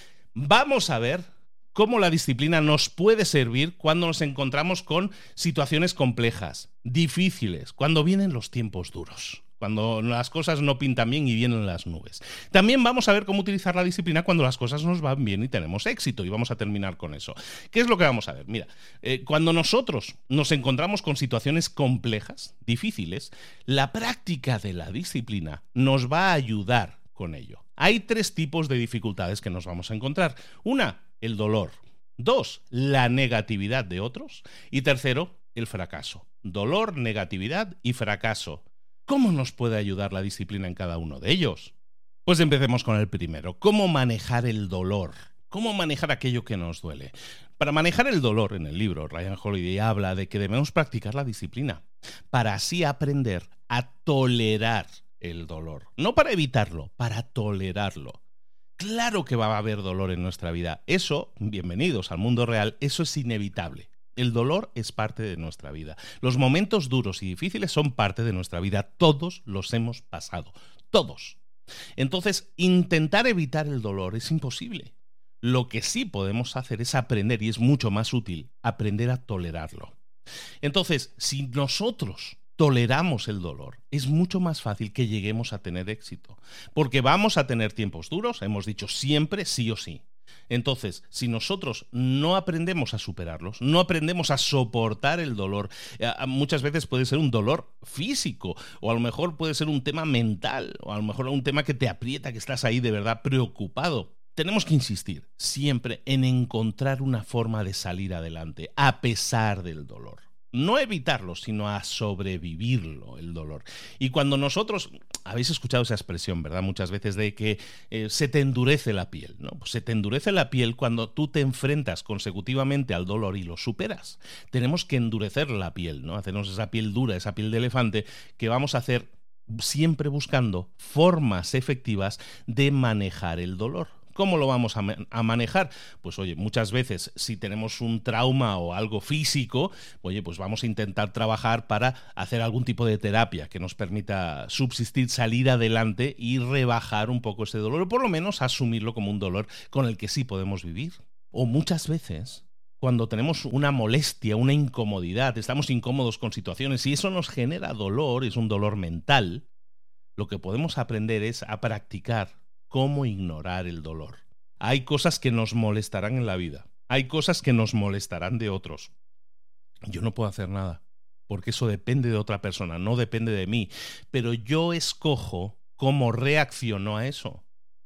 vamos a ver cómo la disciplina nos puede servir cuando nos encontramos con situaciones complejas, difíciles, cuando vienen los tiempos duros, cuando las cosas no pintan bien y vienen las nubes. También vamos a ver cómo utilizar la disciplina cuando las cosas nos van bien y tenemos éxito, y vamos a terminar con eso. ¿Qué es lo que vamos a ver? Mira, eh, cuando nosotros nos encontramos con situaciones complejas, difíciles, la práctica de la disciplina nos va a ayudar con ello. Hay tres tipos de dificultades que nos vamos a encontrar. Una, el dolor. Dos, la negatividad de otros. Y tercero, el fracaso. Dolor, negatividad y fracaso. ¿Cómo nos puede ayudar la disciplina en cada uno de ellos? Pues empecemos con el primero. ¿Cómo manejar el dolor? ¿Cómo manejar aquello que nos duele? Para manejar el dolor, en el libro, Ryan Holiday habla de que debemos practicar la disciplina para así aprender a tolerar el dolor. No para evitarlo, para tolerarlo. Claro que va a haber dolor en nuestra vida. Eso, bienvenidos al mundo real, eso es inevitable. El dolor es parte de nuestra vida. Los momentos duros y difíciles son parte de nuestra vida. Todos los hemos pasado. Todos. Entonces, intentar evitar el dolor es imposible. Lo que sí podemos hacer es aprender, y es mucho más útil, aprender a tolerarlo. Entonces, si nosotros toleramos el dolor, es mucho más fácil que lleguemos a tener éxito. Porque vamos a tener tiempos duros, hemos dicho siempre, sí o sí. Entonces, si nosotros no aprendemos a superarlos, no aprendemos a soportar el dolor, eh, muchas veces puede ser un dolor físico, o a lo mejor puede ser un tema mental, o a lo mejor un tema que te aprieta, que estás ahí de verdad preocupado. Tenemos que insistir siempre en encontrar una forma de salir adelante, a pesar del dolor. No evitarlo, sino a sobrevivirlo, el dolor. Y cuando nosotros, habéis escuchado esa expresión, ¿verdad? Muchas veces de que eh, se te endurece la piel, ¿no? Pues se te endurece la piel cuando tú te enfrentas consecutivamente al dolor y lo superas. Tenemos que endurecer la piel, ¿no? Hacernos esa piel dura, esa piel de elefante, que vamos a hacer siempre buscando formas efectivas de manejar el dolor. ¿Cómo lo vamos a, a manejar? Pues oye, muchas veces si tenemos un trauma o algo físico, oye, pues vamos a intentar trabajar para hacer algún tipo de terapia que nos permita subsistir, salir adelante y rebajar un poco ese dolor, o por lo menos asumirlo como un dolor con el que sí podemos vivir. O muchas veces, cuando tenemos una molestia, una incomodidad, estamos incómodos con situaciones y eso nos genera dolor, es un dolor mental, lo que podemos aprender es a practicar cómo ignorar el dolor. Hay cosas que nos molestarán en la vida. Hay cosas que nos molestarán de otros. Yo no puedo hacer nada, porque eso depende de otra persona, no depende de mí. Pero yo escojo cómo reacciono a eso.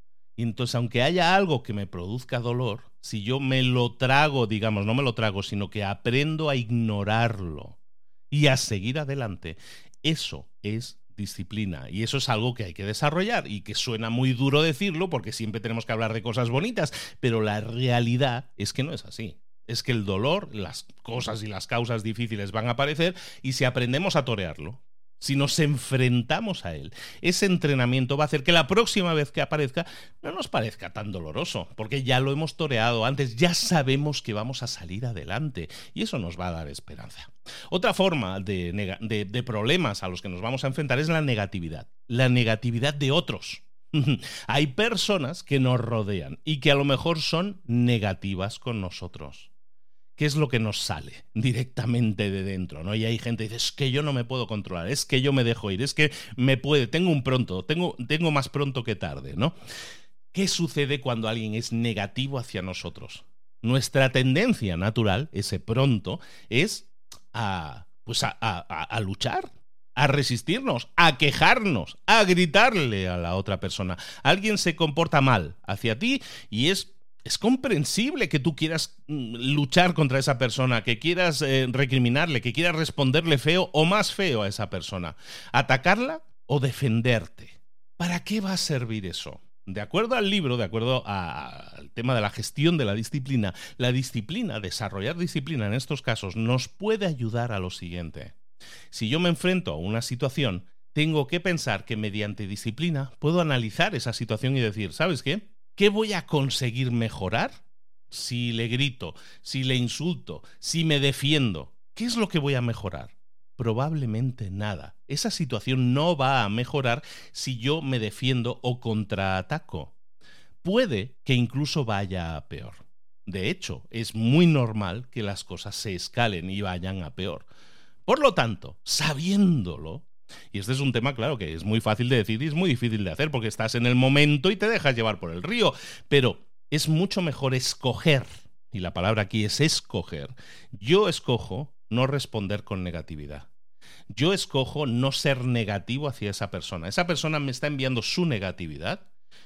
Y entonces, aunque haya algo que me produzca dolor, si yo me lo trago, digamos, no me lo trago, sino que aprendo a ignorarlo y a seguir adelante, eso es disciplina. Y eso es algo que hay que desarrollar y que suena muy duro decirlo porque siempre tenemos que hablar de cosas bonitas, pero la realidad es que no es así. Es que el dolor, las cosas y las causas difíciles van a aparecer y si aprendemos a torearlo, si nos enfrentamos a él, ese entrenamiento va a hacer que la próxima vez que aparezca no nos parezca tan doloroso, porque ya lo hemos toreado antes, ya sabemos que vamos a salir adelante y eso nos va a dar esperanza. Otra forma de, de, de problemas a los que nos vamos a enfrentar es la negatividad, la negatividad de otros. Hay personas que nos rodean y que a lo mejor son negativas con nosotros. ¿Qué es lo que nos sale directamente de dentro, ¿no? Y hay gente que dice, es que yo no me puedo controlar, es que yo me dejo ir, es que me puede, tengo un pronto, tengo, tengo más pronto que tarde, ¿no? ¿Qué sucede cuando alguien es negativo hacia nosotros? Nuestra tendencia natural, ese pronto, es a, pues a, a, a luchar, a resistirnos, a quejarnos, a gritarle a la otra persona. Alguien se comporta mal hacia ti y es... Es comprensible que tú quieras luchar contra esa persona, que quieras eh, recriminarle, que quieras responderle feo o más feo a esa persona. ¿Atacarla o defenderte? ¿Para qué va a servir eso? De acuerdo al libro, de acuerdo a, al tema de la gestión de la disciplina, la disciplina, desarrollar disciplina en estos casos, nos puede ayudar a lo siguiente. Si yo me enfrento a una situación, tengo que pensar que mediante disciplina puedo analizar esa situación y decir, ¿sabes qué? ¿Qué voy a conseguir mejorar si le grito, si le insulto, si me defiendo? ¿Qué es lo que voy a mejorar? Probablemente nada. Esa situación no va a mejorar si yo me defiendo o contraataco. Puede que incluso vaya a peor. De hecho, es muy normal que las cosas se escalen y vayan a peor. Por lo tanto, sabiéndolo, y este es un tema, claro, que es muy fácil de decir y es muy difícil de hacer porque estás en el momento y te dejas llevar por el río. Pero es mucho mejor escoger, y la palabra aquí es escoger. Yo escojo no responder con negatividad. Yo escojo no ser negativo hacia esa persona. Esa persona me está enviando su negatividad.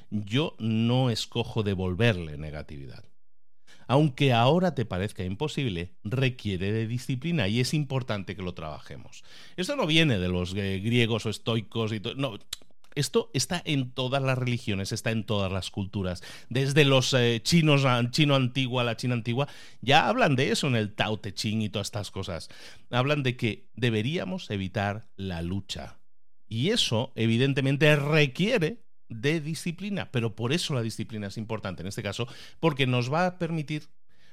Yo no escojo devolverle negatividad. Aunque ahora te parezca imposible, requiere de disciplina y es importante que lo trabajemos. Esto no viene de los eh, griegos o estoicos y todo. No, esto está en todas las religiones, está en todas las culturas. Desde los eh, chinos, chino antiguo a la China antigua, ya hablan de eso en el Tao Te Ching y todas estas cosas. Hablan de que deberíamos evitar la lucha. Y eso, evidentemente, requiere de disciplina, pero por eso la disciplina es importante en este caso, porque nos va a permitir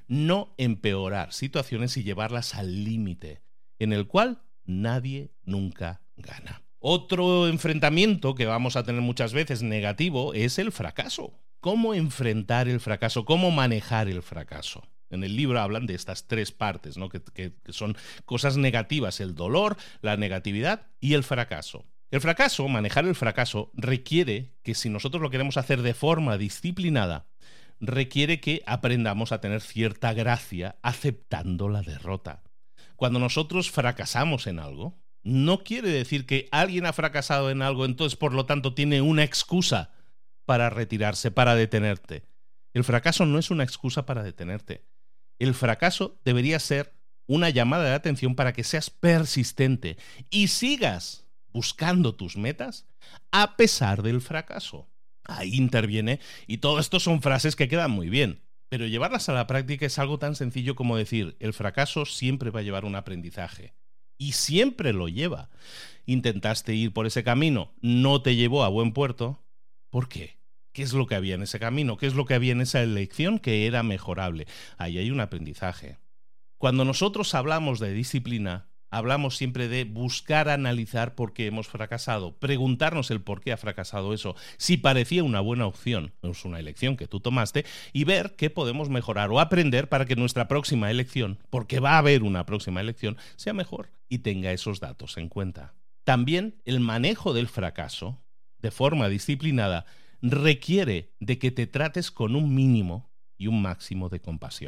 no empeorar situaciones y llevarlas al límite, en el cual nadie nunca gana. Otro enfrentamiento que vamos a tener muchas veces negativo es el fracaso. ¿Cómo enfrentar el fracaso? ¿Cómo manejar el fracaso? En el libro hablan de estas tres partes, ¿no? que, que, que son cosas negativas: el dolor, la negatividad y el fracaso. El fracaso, manejar el fracaso, requiere que si nosotros lo queremos hacer de forma disciplinada, requiere que aprendamos a tener cierta gracia aceptando la derrota. Cuando nosotros fracasamos en algo, no quiere decir que alguien ha fracasado en algo, entonces por lo tanto tiene una excusa para retirarse, para detenerte. El fracaso no es una excusa para detenerte. El fracaso debería ser una llamada de atención para que seas persistente y sigas buscando tus metas a pesar del fracaso. Ahí interviene, y todo esto son frases que quedan muy bien, pero llevarlas a la práctica es algo tan sencillo como decir, el fracaso siempre va a llevar un aprendizaje. Y siempre lo lleva. Intentaste ir por ese camino, no te llevó a buen puerto. ¿Por qué? ¿Qué es lo que había en ese camino? ¿Qué es lo que había en esa elección que era mejorable? Ahí hay un aprendizaje. Cuando nosotros hablamos de disciplina, hablamos siempre de buscar analizar por qué hemos fracasado, preguntarnos el por qué ha fracasado eso, si parecía una buena opción, es una elección que tú tomaste, y ver qué podemos mejorar o aprender para que nuestra próxima elección, porque va a haber una próxima elección, sea mejor y tenga esos datos en cuenta. También el manejo del fracaso, de forma disciplinada, requiere de que te trates con un mínimo y un máximo de compasión.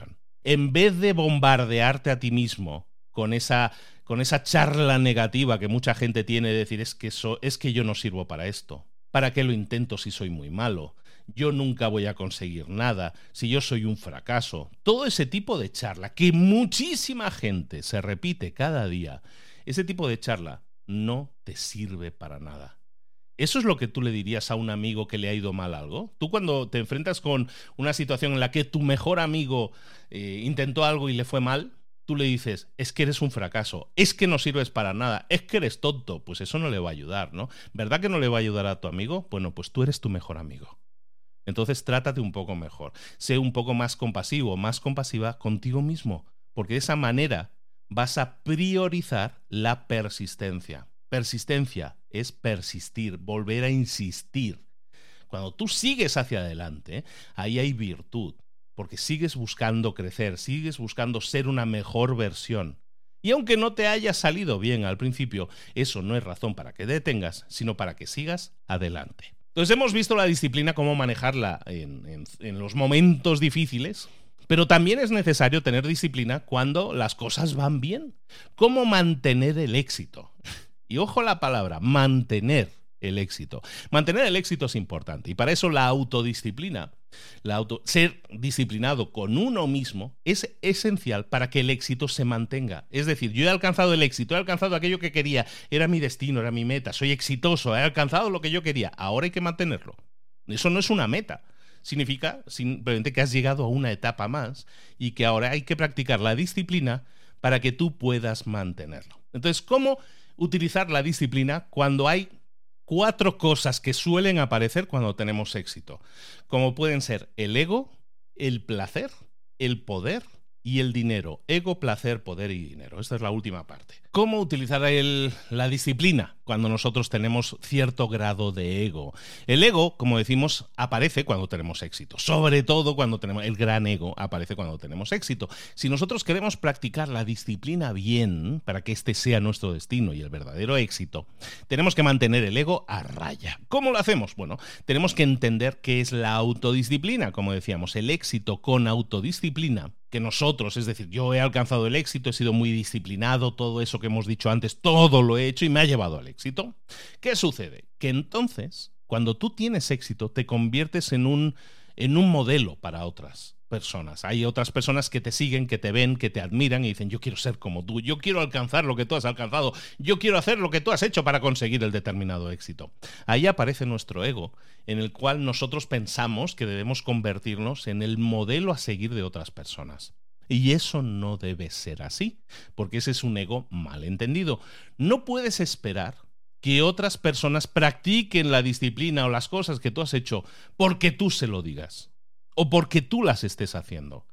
en vez de bombardearte a ti mismo con esa, con esa charla negativa que mucha gente tiene de decir es que, so, es que yo no sirvo para esto, ¿para qué lo intento si soy muy malo? Yo nunca voy a conseguir nada, si yo soy un fracaso. Todo ese tipo de charla que muchísima gente se repite cada día, ese tipo de charla no te sirve para nada. ¿Eso es lo que tú le dirías a un amigo que le ha ido mal algo? Tú cuando te enfrentas con una situación en la que tu mejor amigo eh, intentó algo y le fue mal, tú le dices, es que eres un fracaso, es que no sirves para nada, es que eres tonto. Pues eso no le va a ayudar, ¿no? ¿Verdad que no le va a ayudar a tu amigo? Bueno, pues tú eres tu mejor amigo. Entonces trátate un poco mejor. Sé un poco más compasivo, más compasiva contigo mismo, porque de esa manera vas a priorizar la persistencia. Persistencia es persistir, volver a insistir. Cuando tú sigues hacia adelante, ahí hay virtud, porque sigues buscando crecer, sigues buscando ser una mejor versión. Y aunque no te haya salido bien al principio, eso no es razón para que te detengas, sino para que sigas adelante. Entonces hemos visto la disciplina, cómo manejarla en, en, en los momentos difíciles, pero también es necesario tener disciplina cuando las cosas van bien. ¿Cómo mantener el éxito? Y ojo la palabra, mantener el éxito. Mantener el éxito es importante y para eso la autodisciplina, la auto, ser disciplinado con uno mismo es esencial para que el éxito se mantenga. Es decir, yo he alcanzado el éxito, he alcanzado aquello que quería, era mi destino, era mi meta, soy exitoso, he alcanzado lo que yo quería, ahora hay que mantenerlo. Eso no es una meta. Significa simplemente que has llegado a una etapa más y que ahora hay que practicar la disciplina para que tú puedas mantenerlo. Entonces, ¿cómo utilizar la disciplina cuando hay cuatro cosas que suelen aparecer cuando tenemos éxito? Como pueden ser el ego, el placer, el poder y el dinero. Ego, placer, poder y dinero. Esta es la última parte. ¿Cómo utilizar el, la disciplina cuando nosotros tenemos cierto grado de ego? El ego, como decimos, aparece cuando tenemos éxito. Sobre todo cuando tenemos el gran ego, aparece cuando tenemos éxito. Si nosotros queremos practicar la disciplina bien, para que este sea nuestro destino y el verdadero éxito, tenemos que mantener el ego a raya. ¿Cómo lo hacemos? Bueno, tenemos que entender qué es la autodisciplina. Como decíamos, el éxito con autodisciplina, que nosotros, es decir, yo he alcanzado el éxito, he sido muy disciplinado, todo eso que hemos dicho antes, todo lo he hecho y me ha llevado al éxito. ¿Qué sucede? Que entonces, cuando tú tienes éxito, te conviertes en un, en un modelo para otras personas. Hay otras personas que te siguen, que te ven, que te admiran y dicen, yo quiero ser como tú, yo quiero alcanzar lo que tú has alcanzado, yo quiero hacer lo que tú has hecho para conseguir el determinado éxito. Ahí aparece nuestro ego, en el cual nosotros pensamos que debemos convertirnos en el modelo a seguir de otras personas. Y eso no debe ser así, porque ese es un ego mal entendido. No puedes esperar que otras personas practiquen la disciplina o las cosas que tú has hecho porque tú se lo digas o porque tú las estés haciendo.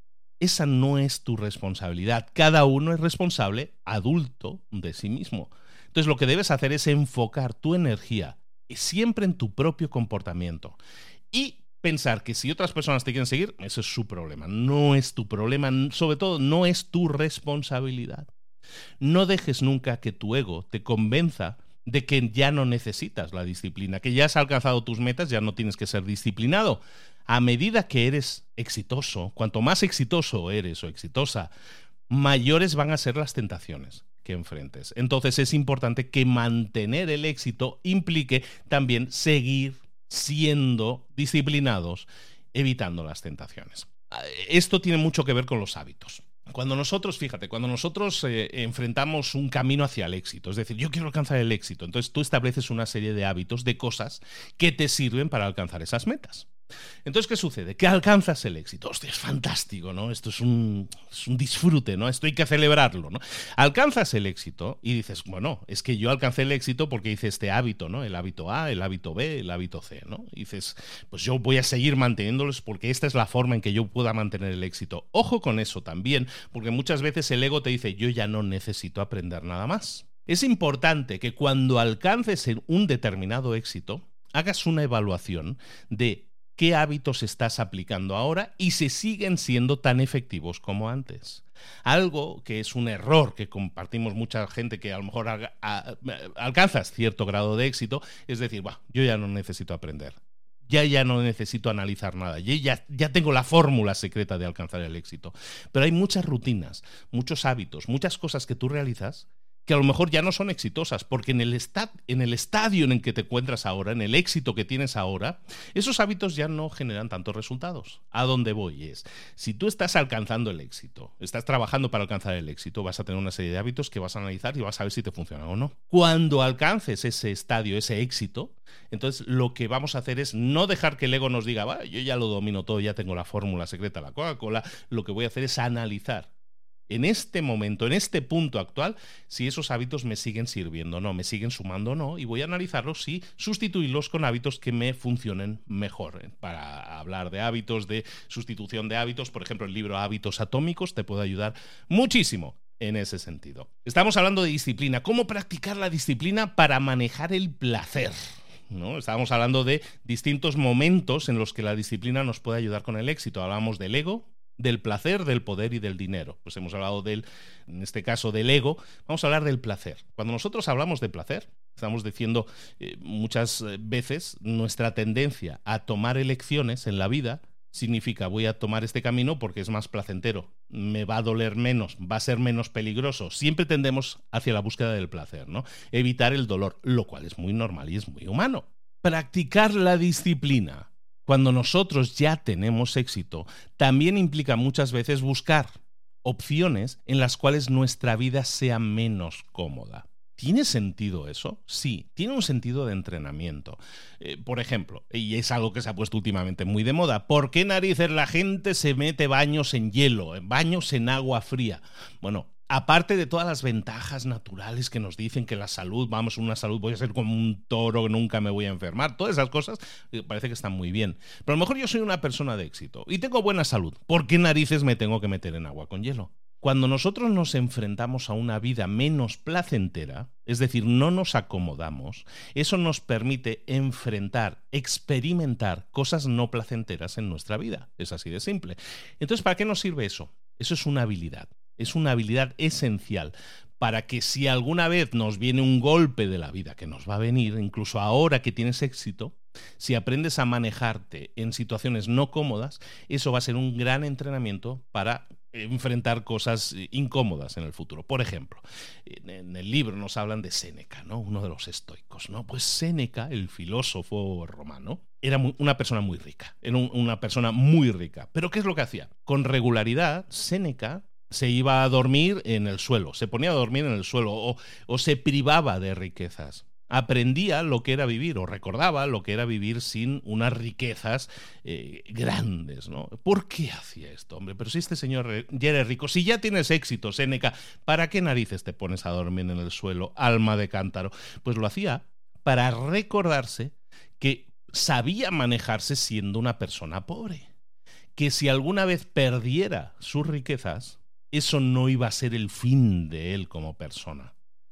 Esa no es tu responsabilidad. Cada uno es responsable adulto de sí mismo. Entonces lo que debes hacer es enfocar tu energía siempre en tu propio comportamiento y pensar que si otras personas te quieren seguir, ese es su problema, no es tu problema, sobre todo no es tu responsabilidad. No dejes nunca que tu ego te convenza de que ya no necesitas la disciplina, que ya has alcanzado tus metas, ya no tienes que ser disciplinado. A medida que eres exitoso, cuanto más exitoso eres o exitosa, mayores van a ser las tentaciones que enfrentes. Entonces es importante que mantener el éxito implique también seguir siendo disciplinados, evitando las tentaciones. Esto tiene mucho que ver con los hábitos. Cuando nosotros, fíjate, cuando nosotros eh, enfrentamos un camino hacia el éxito, es decir, yo quiero alcanzar el éxito, entonces tú estableces una serie de hábitos, de cosas que te sirven para alcanzar esas metas. Entonces, ¿qué sucede? Que alcanzas el éxito. Hostia, es fantástico, ¿no? Esto es un, es un disfrute, ¿no? Esto hay que celebrarlo, ¿no? Alcanzas el éxito y dices, bueno, es que yo alcancé el éxito porque hice este hábito, ¿no? El hábito A, el hábito B, el hábito C, ¿no? Y dices, pues yo voy a seguir manteniéndolos porque esta es la forma en que yo pueda mantener el éxito. Ojo con eso también, porque muchas veces el ego te dice, yo ya no necesito aprender nada más. Es importante que cuando alcances un determinado éxito, hagas una evaluación de qué hábitos estás aplicando ahora y si siguen siendo tan efectivos como antes. Algo que es un error que compartimos mucha gente que a lo mejor a, a, alcanzas cierto grado de éxito, es decir, bah, yo ya no necesito aprender. Ya ya no necesito analizar nada, ya, ya, ya tengo la fórmula secreta de alcanzar el éxito. Pero hay muchas rutinas, muchos hábitos, muchas cosas que tú realizas que a lo mejor ya no son exitosas, porque en el, esta- en el estadio en el que te encuentras ahora, en el éxito que tienes ahora, esos hábitos ya no generan tantos resultados. ¿A dónde voy? Es, si tú estás alcanzando el éxito, estás trabajando para alcanzar el éxito, vas a tener una serie de hábitos que vas a analizar y vas a ver si te funcionan o no. Cuando alcances ese estadio, ese éxito, entonces lo que vamos a hacer es no dejar que el ego nos diga, va, yo ya lo domino todo, ya tengo la fórmula secreta, la Coca-Cola. Lo que voy a hacer es analizar en este momento, en este punto actual, si esos hábitos me siguen sirviendo o no, me siguen sumando o no, y voy a analizarlos y sustituirlos con hábitos que me funcionen mejor. Para hablar de hábitos, de sustitución de hábitos, por ejemplo, el libro Hábitos Atómicos te puede ayudar muchísimo en ese sentido. Estamos hablando de disciplina, cómo practicar la disciplina para manejar el placer, ¿no? Estábamos hablando de distintos momentos en los que la disciplina nos puede ayudar con el éxito. Hablamos del ego, del placer, del poder y del dinero. Pues hemos hablado del, en este caso, del ego. Vamos a hablar del placer. Cuando nosotros hablamos de placer, estamos diciendo eh, muchas veces nuestra tendencia a tomar elecciones en la vida significa voy a tomar este camino porque es más placentero, me va a doler menos, va a ser menos peligroso. Siempre tendemos hacia la búsqueda del placer, ¿no? Evitar el dolor, lo cual es muy normal y es muy humano. Practicar la disciplina cuando nosotros ya tenemos éxito, también implica muchas veces buscar opciones en las cuales nuestra vida sea menos cómoda. ¿Tiene sentido eso? Sí, tiene un sentido de entrenamiento. Eh, por ejemplo, y es algo que se ha puesto últimamente muy de moda, ¿por qué narices la gente se mete baños en hielo, baños en agua fría? Bueno, aparte de todas las ventajas naturales que nos dicen que la salud, vamos, una salud, voy a ser como un toro, nunca me voy a enfermar, todas esas cosas parece que están muy bien. Pero a lo mejor yo soy una persona de éxito y tengo buena salud. ¿Por qué narices me tengo que meter en agua con hielo? Cuando nosotros nos enfrentamos a una vida menos placentera, es decir, no nos acomodamos, eso nos permite enfrentar, experimentar cosas no placenteras en nuestra vida. Es así de simple. Entonces, ¿para qué nos sirve eso? Eso es una habilidad. Es una habilidad esencial para que si alguna vez nos viene un golpe de la vida, que nos va a venir, incluso ahora que tienes éxito, si aprendes a manejarte en situaciones no cómodas, eso va a ser un gran entrenamiento para enfrentar cosas incómodas en el futuro. Por ejemplo, en el libro nos hablan de Séneca, ¿no? Uno de los estoicos, ¿no? Pues Séneca, el filósofo romano, era muy, una persona muy rica, era un, una persona muy rica. ¿Pero qué es lo que hacía? Con regularidad, Séneca se iba a dormir en el suelo, se ponía a dormir en el suelo o, o se privaba de riquezas. Aprendía lo que era vivir o recordaba lo que era vivir sin unas riquezas eh, grandes, ¿no? ¿Por qué hacía esto, hombre? Pero si este señor ya era rico, si ya tienes éxito, Séneca, ¿para qué narices te pones a dormir en el suelo, alma de cántaro? Pues lo hacía para recordarse que sabía manejarse siendo una persona pobre, que si alguna vez perdiera sus riquezas, eso no iba a ser el fin de él como persona.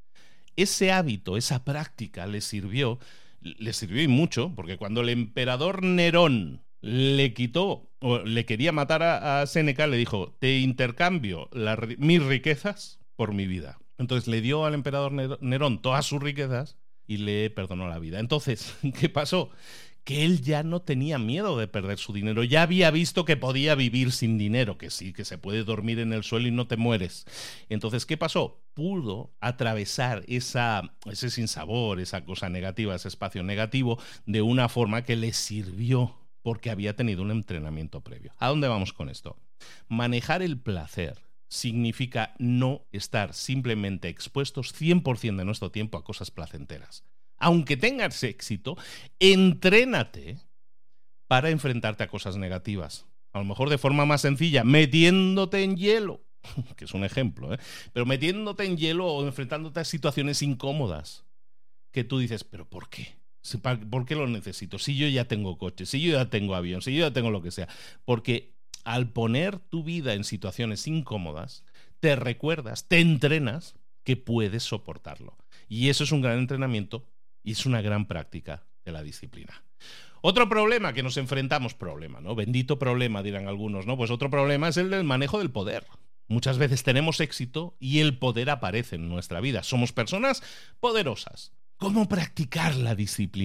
Ese hábito, esa práctica le sirvió, le sirvió y mucho, porque cuando el emperador Nerón le quitó o le quería matar a, a Séneca, le dijo, te intercambio la, mis riquezas por mi vida. Entonces le dio al emperador Nerón todas sus riquezas y le perdonó la vida. Entonces, ¿qué pasó? Que él ya no tenía miedo de perder su dinero, ya había visto que podía vivir sin dinero, que sí, que se puede dormir en el suelo y no te mueres. Entonces, ¿qué pasó? Pudo atravesar esa, ese sinsabor, esa cosa negativa, ese espacio negativo, de una forma que le sirvió, porque había tenido un entrenamiento previo. ¿A dónde vamos con esto? Manejar el placer significa no estar simplemente expuestos cien por ciento de nuestro tiempo a cosas placenteras. Aunque tengas éxito, entrénate para enfrentarte a cosas negativas. A lo mejor de forma más sencilla, metiéndote en hielo, que es un ejemplo, ¿eh? Pero metiéndote en hielo o enfrentándote a situaciones incómodas, que tú dices, ¿pero por qué? ¿Por qué lo necesito? Si yo ya tengo coche, si yo ya tengo avión, si yo ya tengo lo que sea. Porque al poner tu vida en situaciones incómodas, te recuerdas, te entrenas que puedes soportarlo. Y eso es un gran entrenamiento y es una gran práctica de la disciplina. Otro problema que nos enfrentamos, problema, ¿no? Bendito problema, dirán algunos, ¿no? Pues otro problema es el del manejo del poder. Muchas veces tenemos éxito y el poder aparece en nuestra vida. Somos personas poderosas. ¿Cómo practicar la disciplina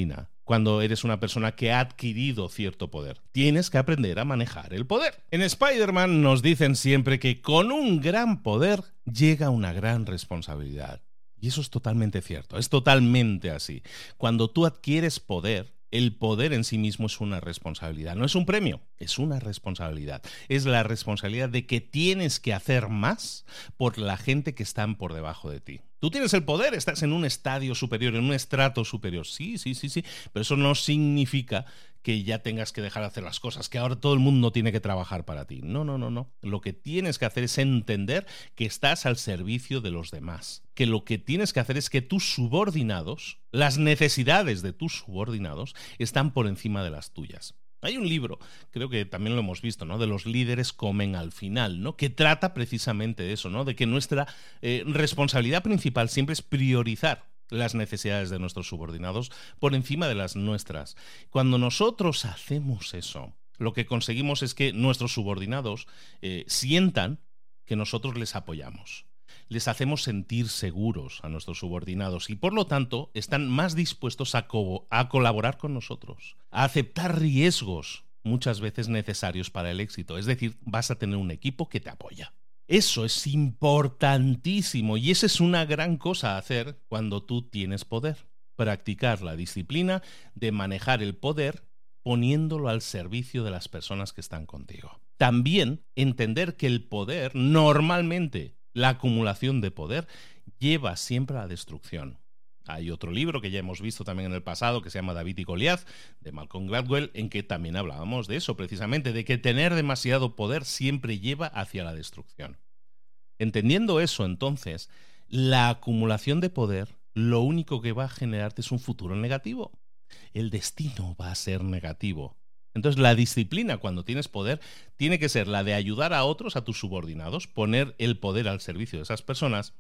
cuando eres una persona que ha adquirido cierto poder. Tienes que aprender a manejar el poder. En Spider-Man nos dicen siempre que con un gran poder llega una gran responsabilidad. Y eso es totalmente cierto, es totalmente así. Cuando tú adquieres poder, el poder en sí mismo es una responsabilidad. No es un premio, es una responsabilidad. Es la responsabilidad de que tienes que hacer más por la gente que están por debajo de ti. Tú tienes el poder, estás en un estadio superior, en un estrato superior. Sí, sí, sí, sí. Pero eso no significa que ya tengas que dejar de hacer las cosas, que ahora todo el mundo tiene que trabajar para ti. No, no, no, no. Lo que tienes que hacer es entender que estás al servicio de los demás. Que lo que tienes que hacer es que tus subordinados, las necesidades de tus subordinados, están por encima de las tuyas. Hay un libro, creo que también lo hemos visto, ¿no? De los líderes comen al final, ¿no? Que trata precisamente de eso, ¿no? De que nuestra eh, responsabilidad principal siempre es priorizar las necesidades de nuestros subordinados por encima de las nuestras. Cuando nosotros hacemos eso, lo que conseguimos es que nuestros subordinados eh, sientan que nosotros les apoyamos. Les hacemos sentir seguros a nuestros subordinados y, por lo tanto, están más dispuestos a, co- a colaborar con nosotros, a aceptar riesgos muchas veces necesarios para el éxito. Es decir, vas a tener un equipo que te apoya. Eso es importantísimo y esa es una gran cosa a hacer cuando tú tienes poder. Practicar la disciplina de manejar el poder poniéndolo al servicio de las personas que están contigo. También entender que el poder normalmente, la acumulación de poder lleva siempre a la destrucción. Hay otro libro que ya hemos visto también en el pasado que se llama David y Goliat, de Malcolm Gladwell, en que también hablábamos de eso, precisamente, de que tener demasiado poder siempre lleva hacia la destrucción. Entendiendo eso, entonces, la acumulación de poder lo único que va a generarte es un futuro negativo. El destino va a ser negativo. Entonces, la disciplina cuando tienes poder tiene que ser la de ayudar a otros, a tus subordinados, poner el poder al servicio de esas personas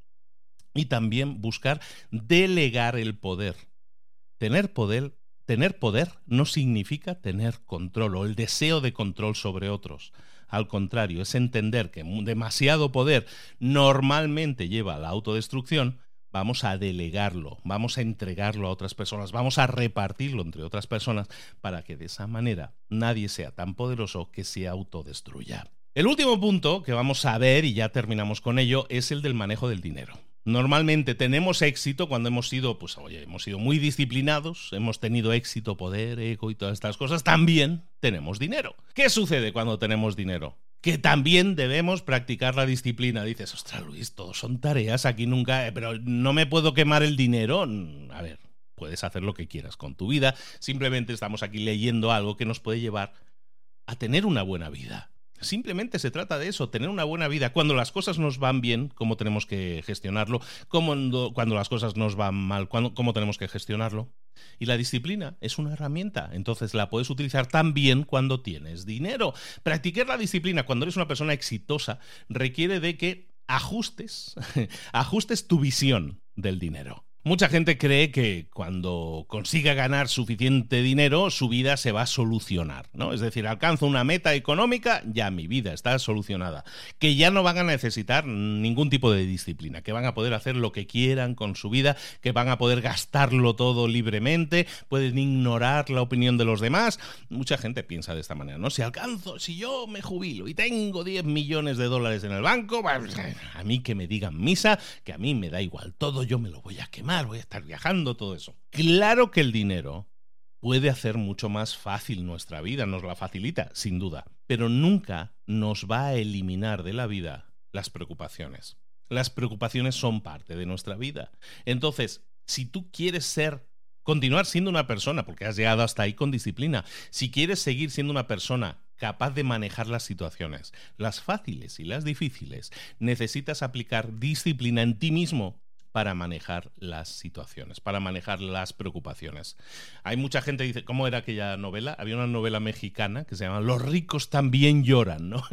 y también buscar delegar el poder. Tener poder, tener poder no significa tener control o el deseo de control sobre otros. Al contrario, es entender que demasiado poder normalmente lleva a la autodestrucción. Vamos a delegarlo, vamos a entregarlo a otras personas, vamos a repartirlo entre otras personas para que de esa manera nadie sea tan poderoso que se autodestruya. El último punto que vamos a ver, y ya terminamos con ello, es el del manejo del dinero. Normalmente tenemos éxito cuando hemos sido, pues oye, hemos sido muy disciplinados, hemos tenido éxito, poder, ego y todas estas cosas. También tenemos dinero. ¿Qué sucede cuando tenemos dinero? Que también debemos practicar la disciplina. Dices, ostras, Luis, todos son tareas, aquí nunca, eh, pero no me puedo quemar el dinero. A ver, puedes hacer lo que quieras con tu vida. Simplemente estamos aquí leyendo algo que nos puede llevar a tener una buena vida. Simplemente se trata de eso, tener una buena vida. Cuando las cosas nos van bien, ¿cómo tenemos que gestionarlo? Cuando, cuando las cosas nos van mal, ¿cómo tenemos que gestionarlo? Y la disciplina es una herramienta, entonces la puedes utilizar también cuando tienes dinero. Practicar la disciplina cuando eres una persona exitosa requiere de que ajustes, ajustes tu visión del dinero. Mucha gente cree que cuando consiga ganar suficiente dinero, su vida se va a solucionar, ¿no? Es decir, alcanzo una meta económica, ya mi vida está solucionada. Que ya no van a necesitar ningún tipo de disciplina, que van a poder hacer lo que quieran con su vida, que van a poder gastarlo todo libremente, pueden ignorar la opinión de los demás. Mucha gente piensa de esta manera, ¿no? Si alcanzo, si yo me jubilo y tengo diez millones de dólares en el banco, a mí que me digan misa, que a mí me da igual, todo yo me lo voy a quemar. Voy a estar viajando, todo eso. Claro que el dinero puede hacer mucho más fácil nuestra vida, nos la facilita, sin duda, pero nunca nos va a eliminar de la vida las preocupaciones. Las preocupaciones son parte de nuestra vida. Entonces, si tú quieres ser, continuar siendo una persona, porque has llegado hasta ahí con disciplina, si quieres seguir siendo una persona capaz de manejar las situaciones, las fáciles y las difíciles, necesitas aplicar disciplina en ti mismo para manejar las situaciones, para manejar las preocupaciones. Hay mucha gente que dice, ¿cómo era aquella novela? Había una novela mexicana que se llama Los ricos también lloran, ¿no?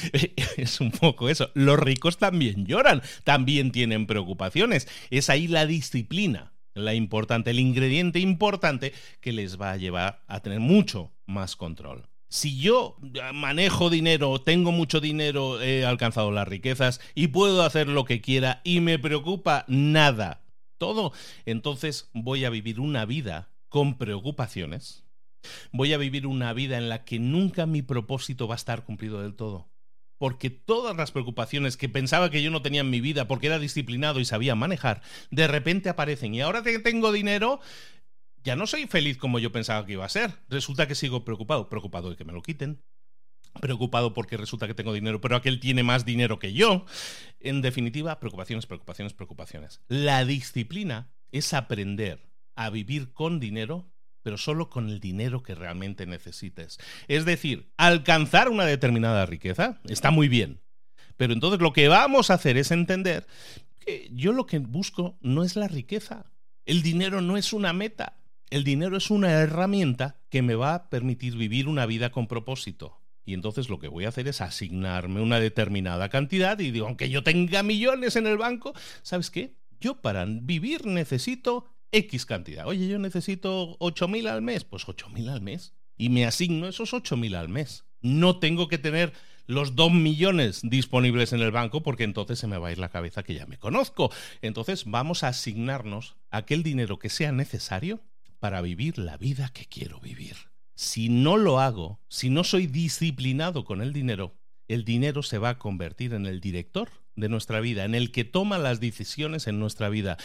Es un poco eso. Los ricos también lloran, también tienen preocupaciones. Es ahí la disciplina, la importante, el ingrediente importante que les va a llevar a tener mucho más control. Si yo manejo dinero, tengo mucho dinero, he alcanzado las riquezas y puedo hacer lo que quiera y me preocupa nada, todo, entonces voy a vivir una vida con preocupaciones, voy a vivir una vida en la que nunca mi propósito va a estar cumplido del todo. Porque todas las preocupaciones que pensaba que yo no tenía en mi vida porque era disciplinado y sabía manejar, de repente aparecen. Y ahora que tengo dinero, ya no soy feliz como yo pensaba que iba a ser. Resulta que sigo preocupado. Preocupado de que me lo quiten. Preocupado porque resulta que tengo dinero, pero aquel tiene más dinero que yo. En definitiva, preocupaciones, preocupaciones, preocupaciones. La disciplina es aprender a vivir con dinero, pero solo con el dinero que realmente necesites. Es decir, alcanzar una determinada riqueza está muy bien, pero entonces lo que vamos a hacer es entender que yo lo que busco no es la riqueza. El dinero no es una meta. El dinero es una herramienta que me va a permitir vivir una vida con propósito. Y entonces lo que voy a hacer es asignarme una determinada cantidad y digo, aunque yo tenga millones en el banco, ¿sabes qué? Yo para vivir necesito X cantidad. Oye, yo necesito ocho mil al mes. Pues ocho mil al mes. Y me asigno esos ocho mil al mes. No tengo que tener los dos millones disponibles en el banco porque entonces se me va a ir la cabeza que ya me conozco. Entonces vamos a asignarnos aquel dinero que sea necesario para vivir la vida que quiero vivir. Si no lo hago, si no soy disciplinado con el dinero, el dinero se va a convertir en el director de nuestra vida, en el que toma las decisiones en nuestra vida.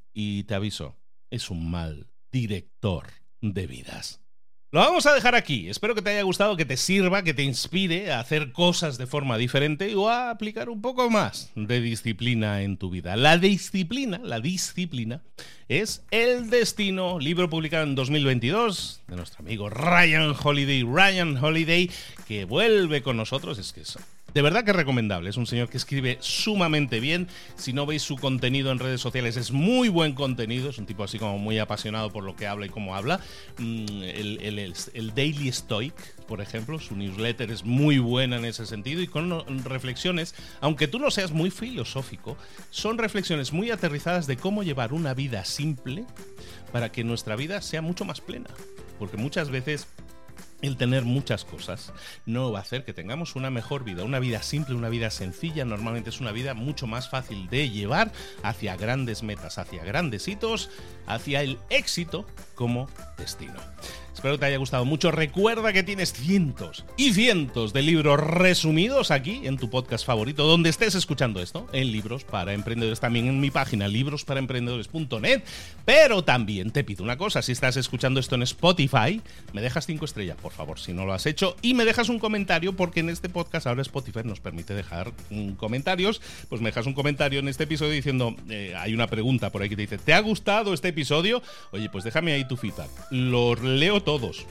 Y te aviso, es un mal director de vidas. Lo vamos a dejar aquí. Espero que te haya gustado, que te sirva, que te inspire a hacer cosas de forma diferente o a aplicar un poco más de disciplina en tu vida. La disciplina, la disciplina es El Destino, libro publicado en dos mil veintidós de nuestro amigo Ryan Holiday. Ryan Holiday, que vuelve con nosotros. Es que es de verdad que es recomendable. Es un señor que escribe sumamente bien. Si no veis su contenido en redes sociales, es muy buen contenido. Es un tipo así como muy apasionado por lo que habla y cómo habla. El, el, el, el Daily Stoic, por ejemplo, su newsletter es muy buena en ese sentido y con reflexiones, aunque tú no seas muy filosófico, son reflexiones muy aterrizadas de cómo llevar una vida simple para que nuestra vida sea mucho más plena. Porque muchas veces el tener muchas cosas no va a hacer que tengamos una mejor vida. Una vida simple, una vida sencilla, normalmente es una vida mucho más fácil de llevar hacia grandes metas, hacia grandes hitos, hacia el éxito como destino. Espero que te haya gustado mucho. Recuerda que tienes cientos y cientos de libros resumidos aquí en tu podcast favorito, donde estés escuchando esto, en Libros para Emprendedores, también en mi página libros para emprendedores punto net. Pero también te pido una cosa, si estás escuchando esto en Spotify, me dejas cinco estrellas, por favor, si no lo has hecho, y me dejas un comentario, porque en este podcast ahora Spotify nos permite dejar mm, comentarios. Pues me dejas un comentario en este episodio diciendo, eh, hay una pregunta por ahí que te dice, ¿te ha gustado este episodio? Oye, pues déjame ahí tu feedback. Los leo todos.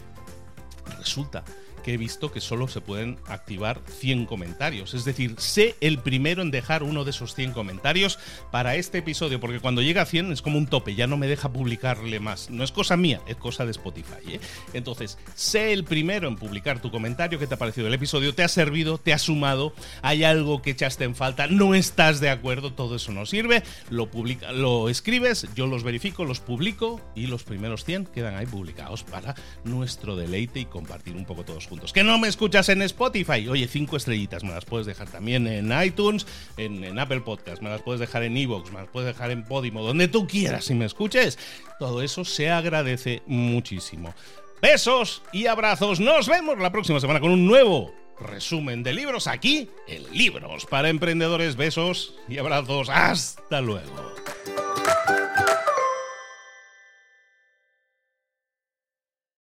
Resulta que he visto que solo se pueden activar cien comentarios. Es decir, sé el primero en dejar uno de esos cien comentarios para este episodio, porque cuando llega a cien es como un tope, ya no me deja publicarle más. No es cosa mía, es cosa de Spotify, ¿eh? Entonces, sé el primero en publicar tu comentario. ¿Qué te ha parecido el episodio? ¿Te ha servido? ¿Te ha sumado? ¿Hay algo que echaste en falta? ¿No estás de acuerdo? Todo eso no sirve. Lo, publica, lo escribes, yo los verifico, los publico y los primeros cien quedan ahí publicados para nuestro deleite y compartir un poco todos juntos. ¿Que no me escuchas en Spotify? Oye, cinco estrellitas, me las puedes dejar también en iTunes, en, en Apple Podcast, me las puedes dejar en iVoox, me las puedes dejar en Podimo, donde tú quieras si me escuches. Todo eso se agradece muchísimo. Besos y abrazos. Nos vemos la próxima semana con un nuevo resumen de libros aquí en Libros para Emprendedores. Besos y abrazos. Hasta luego.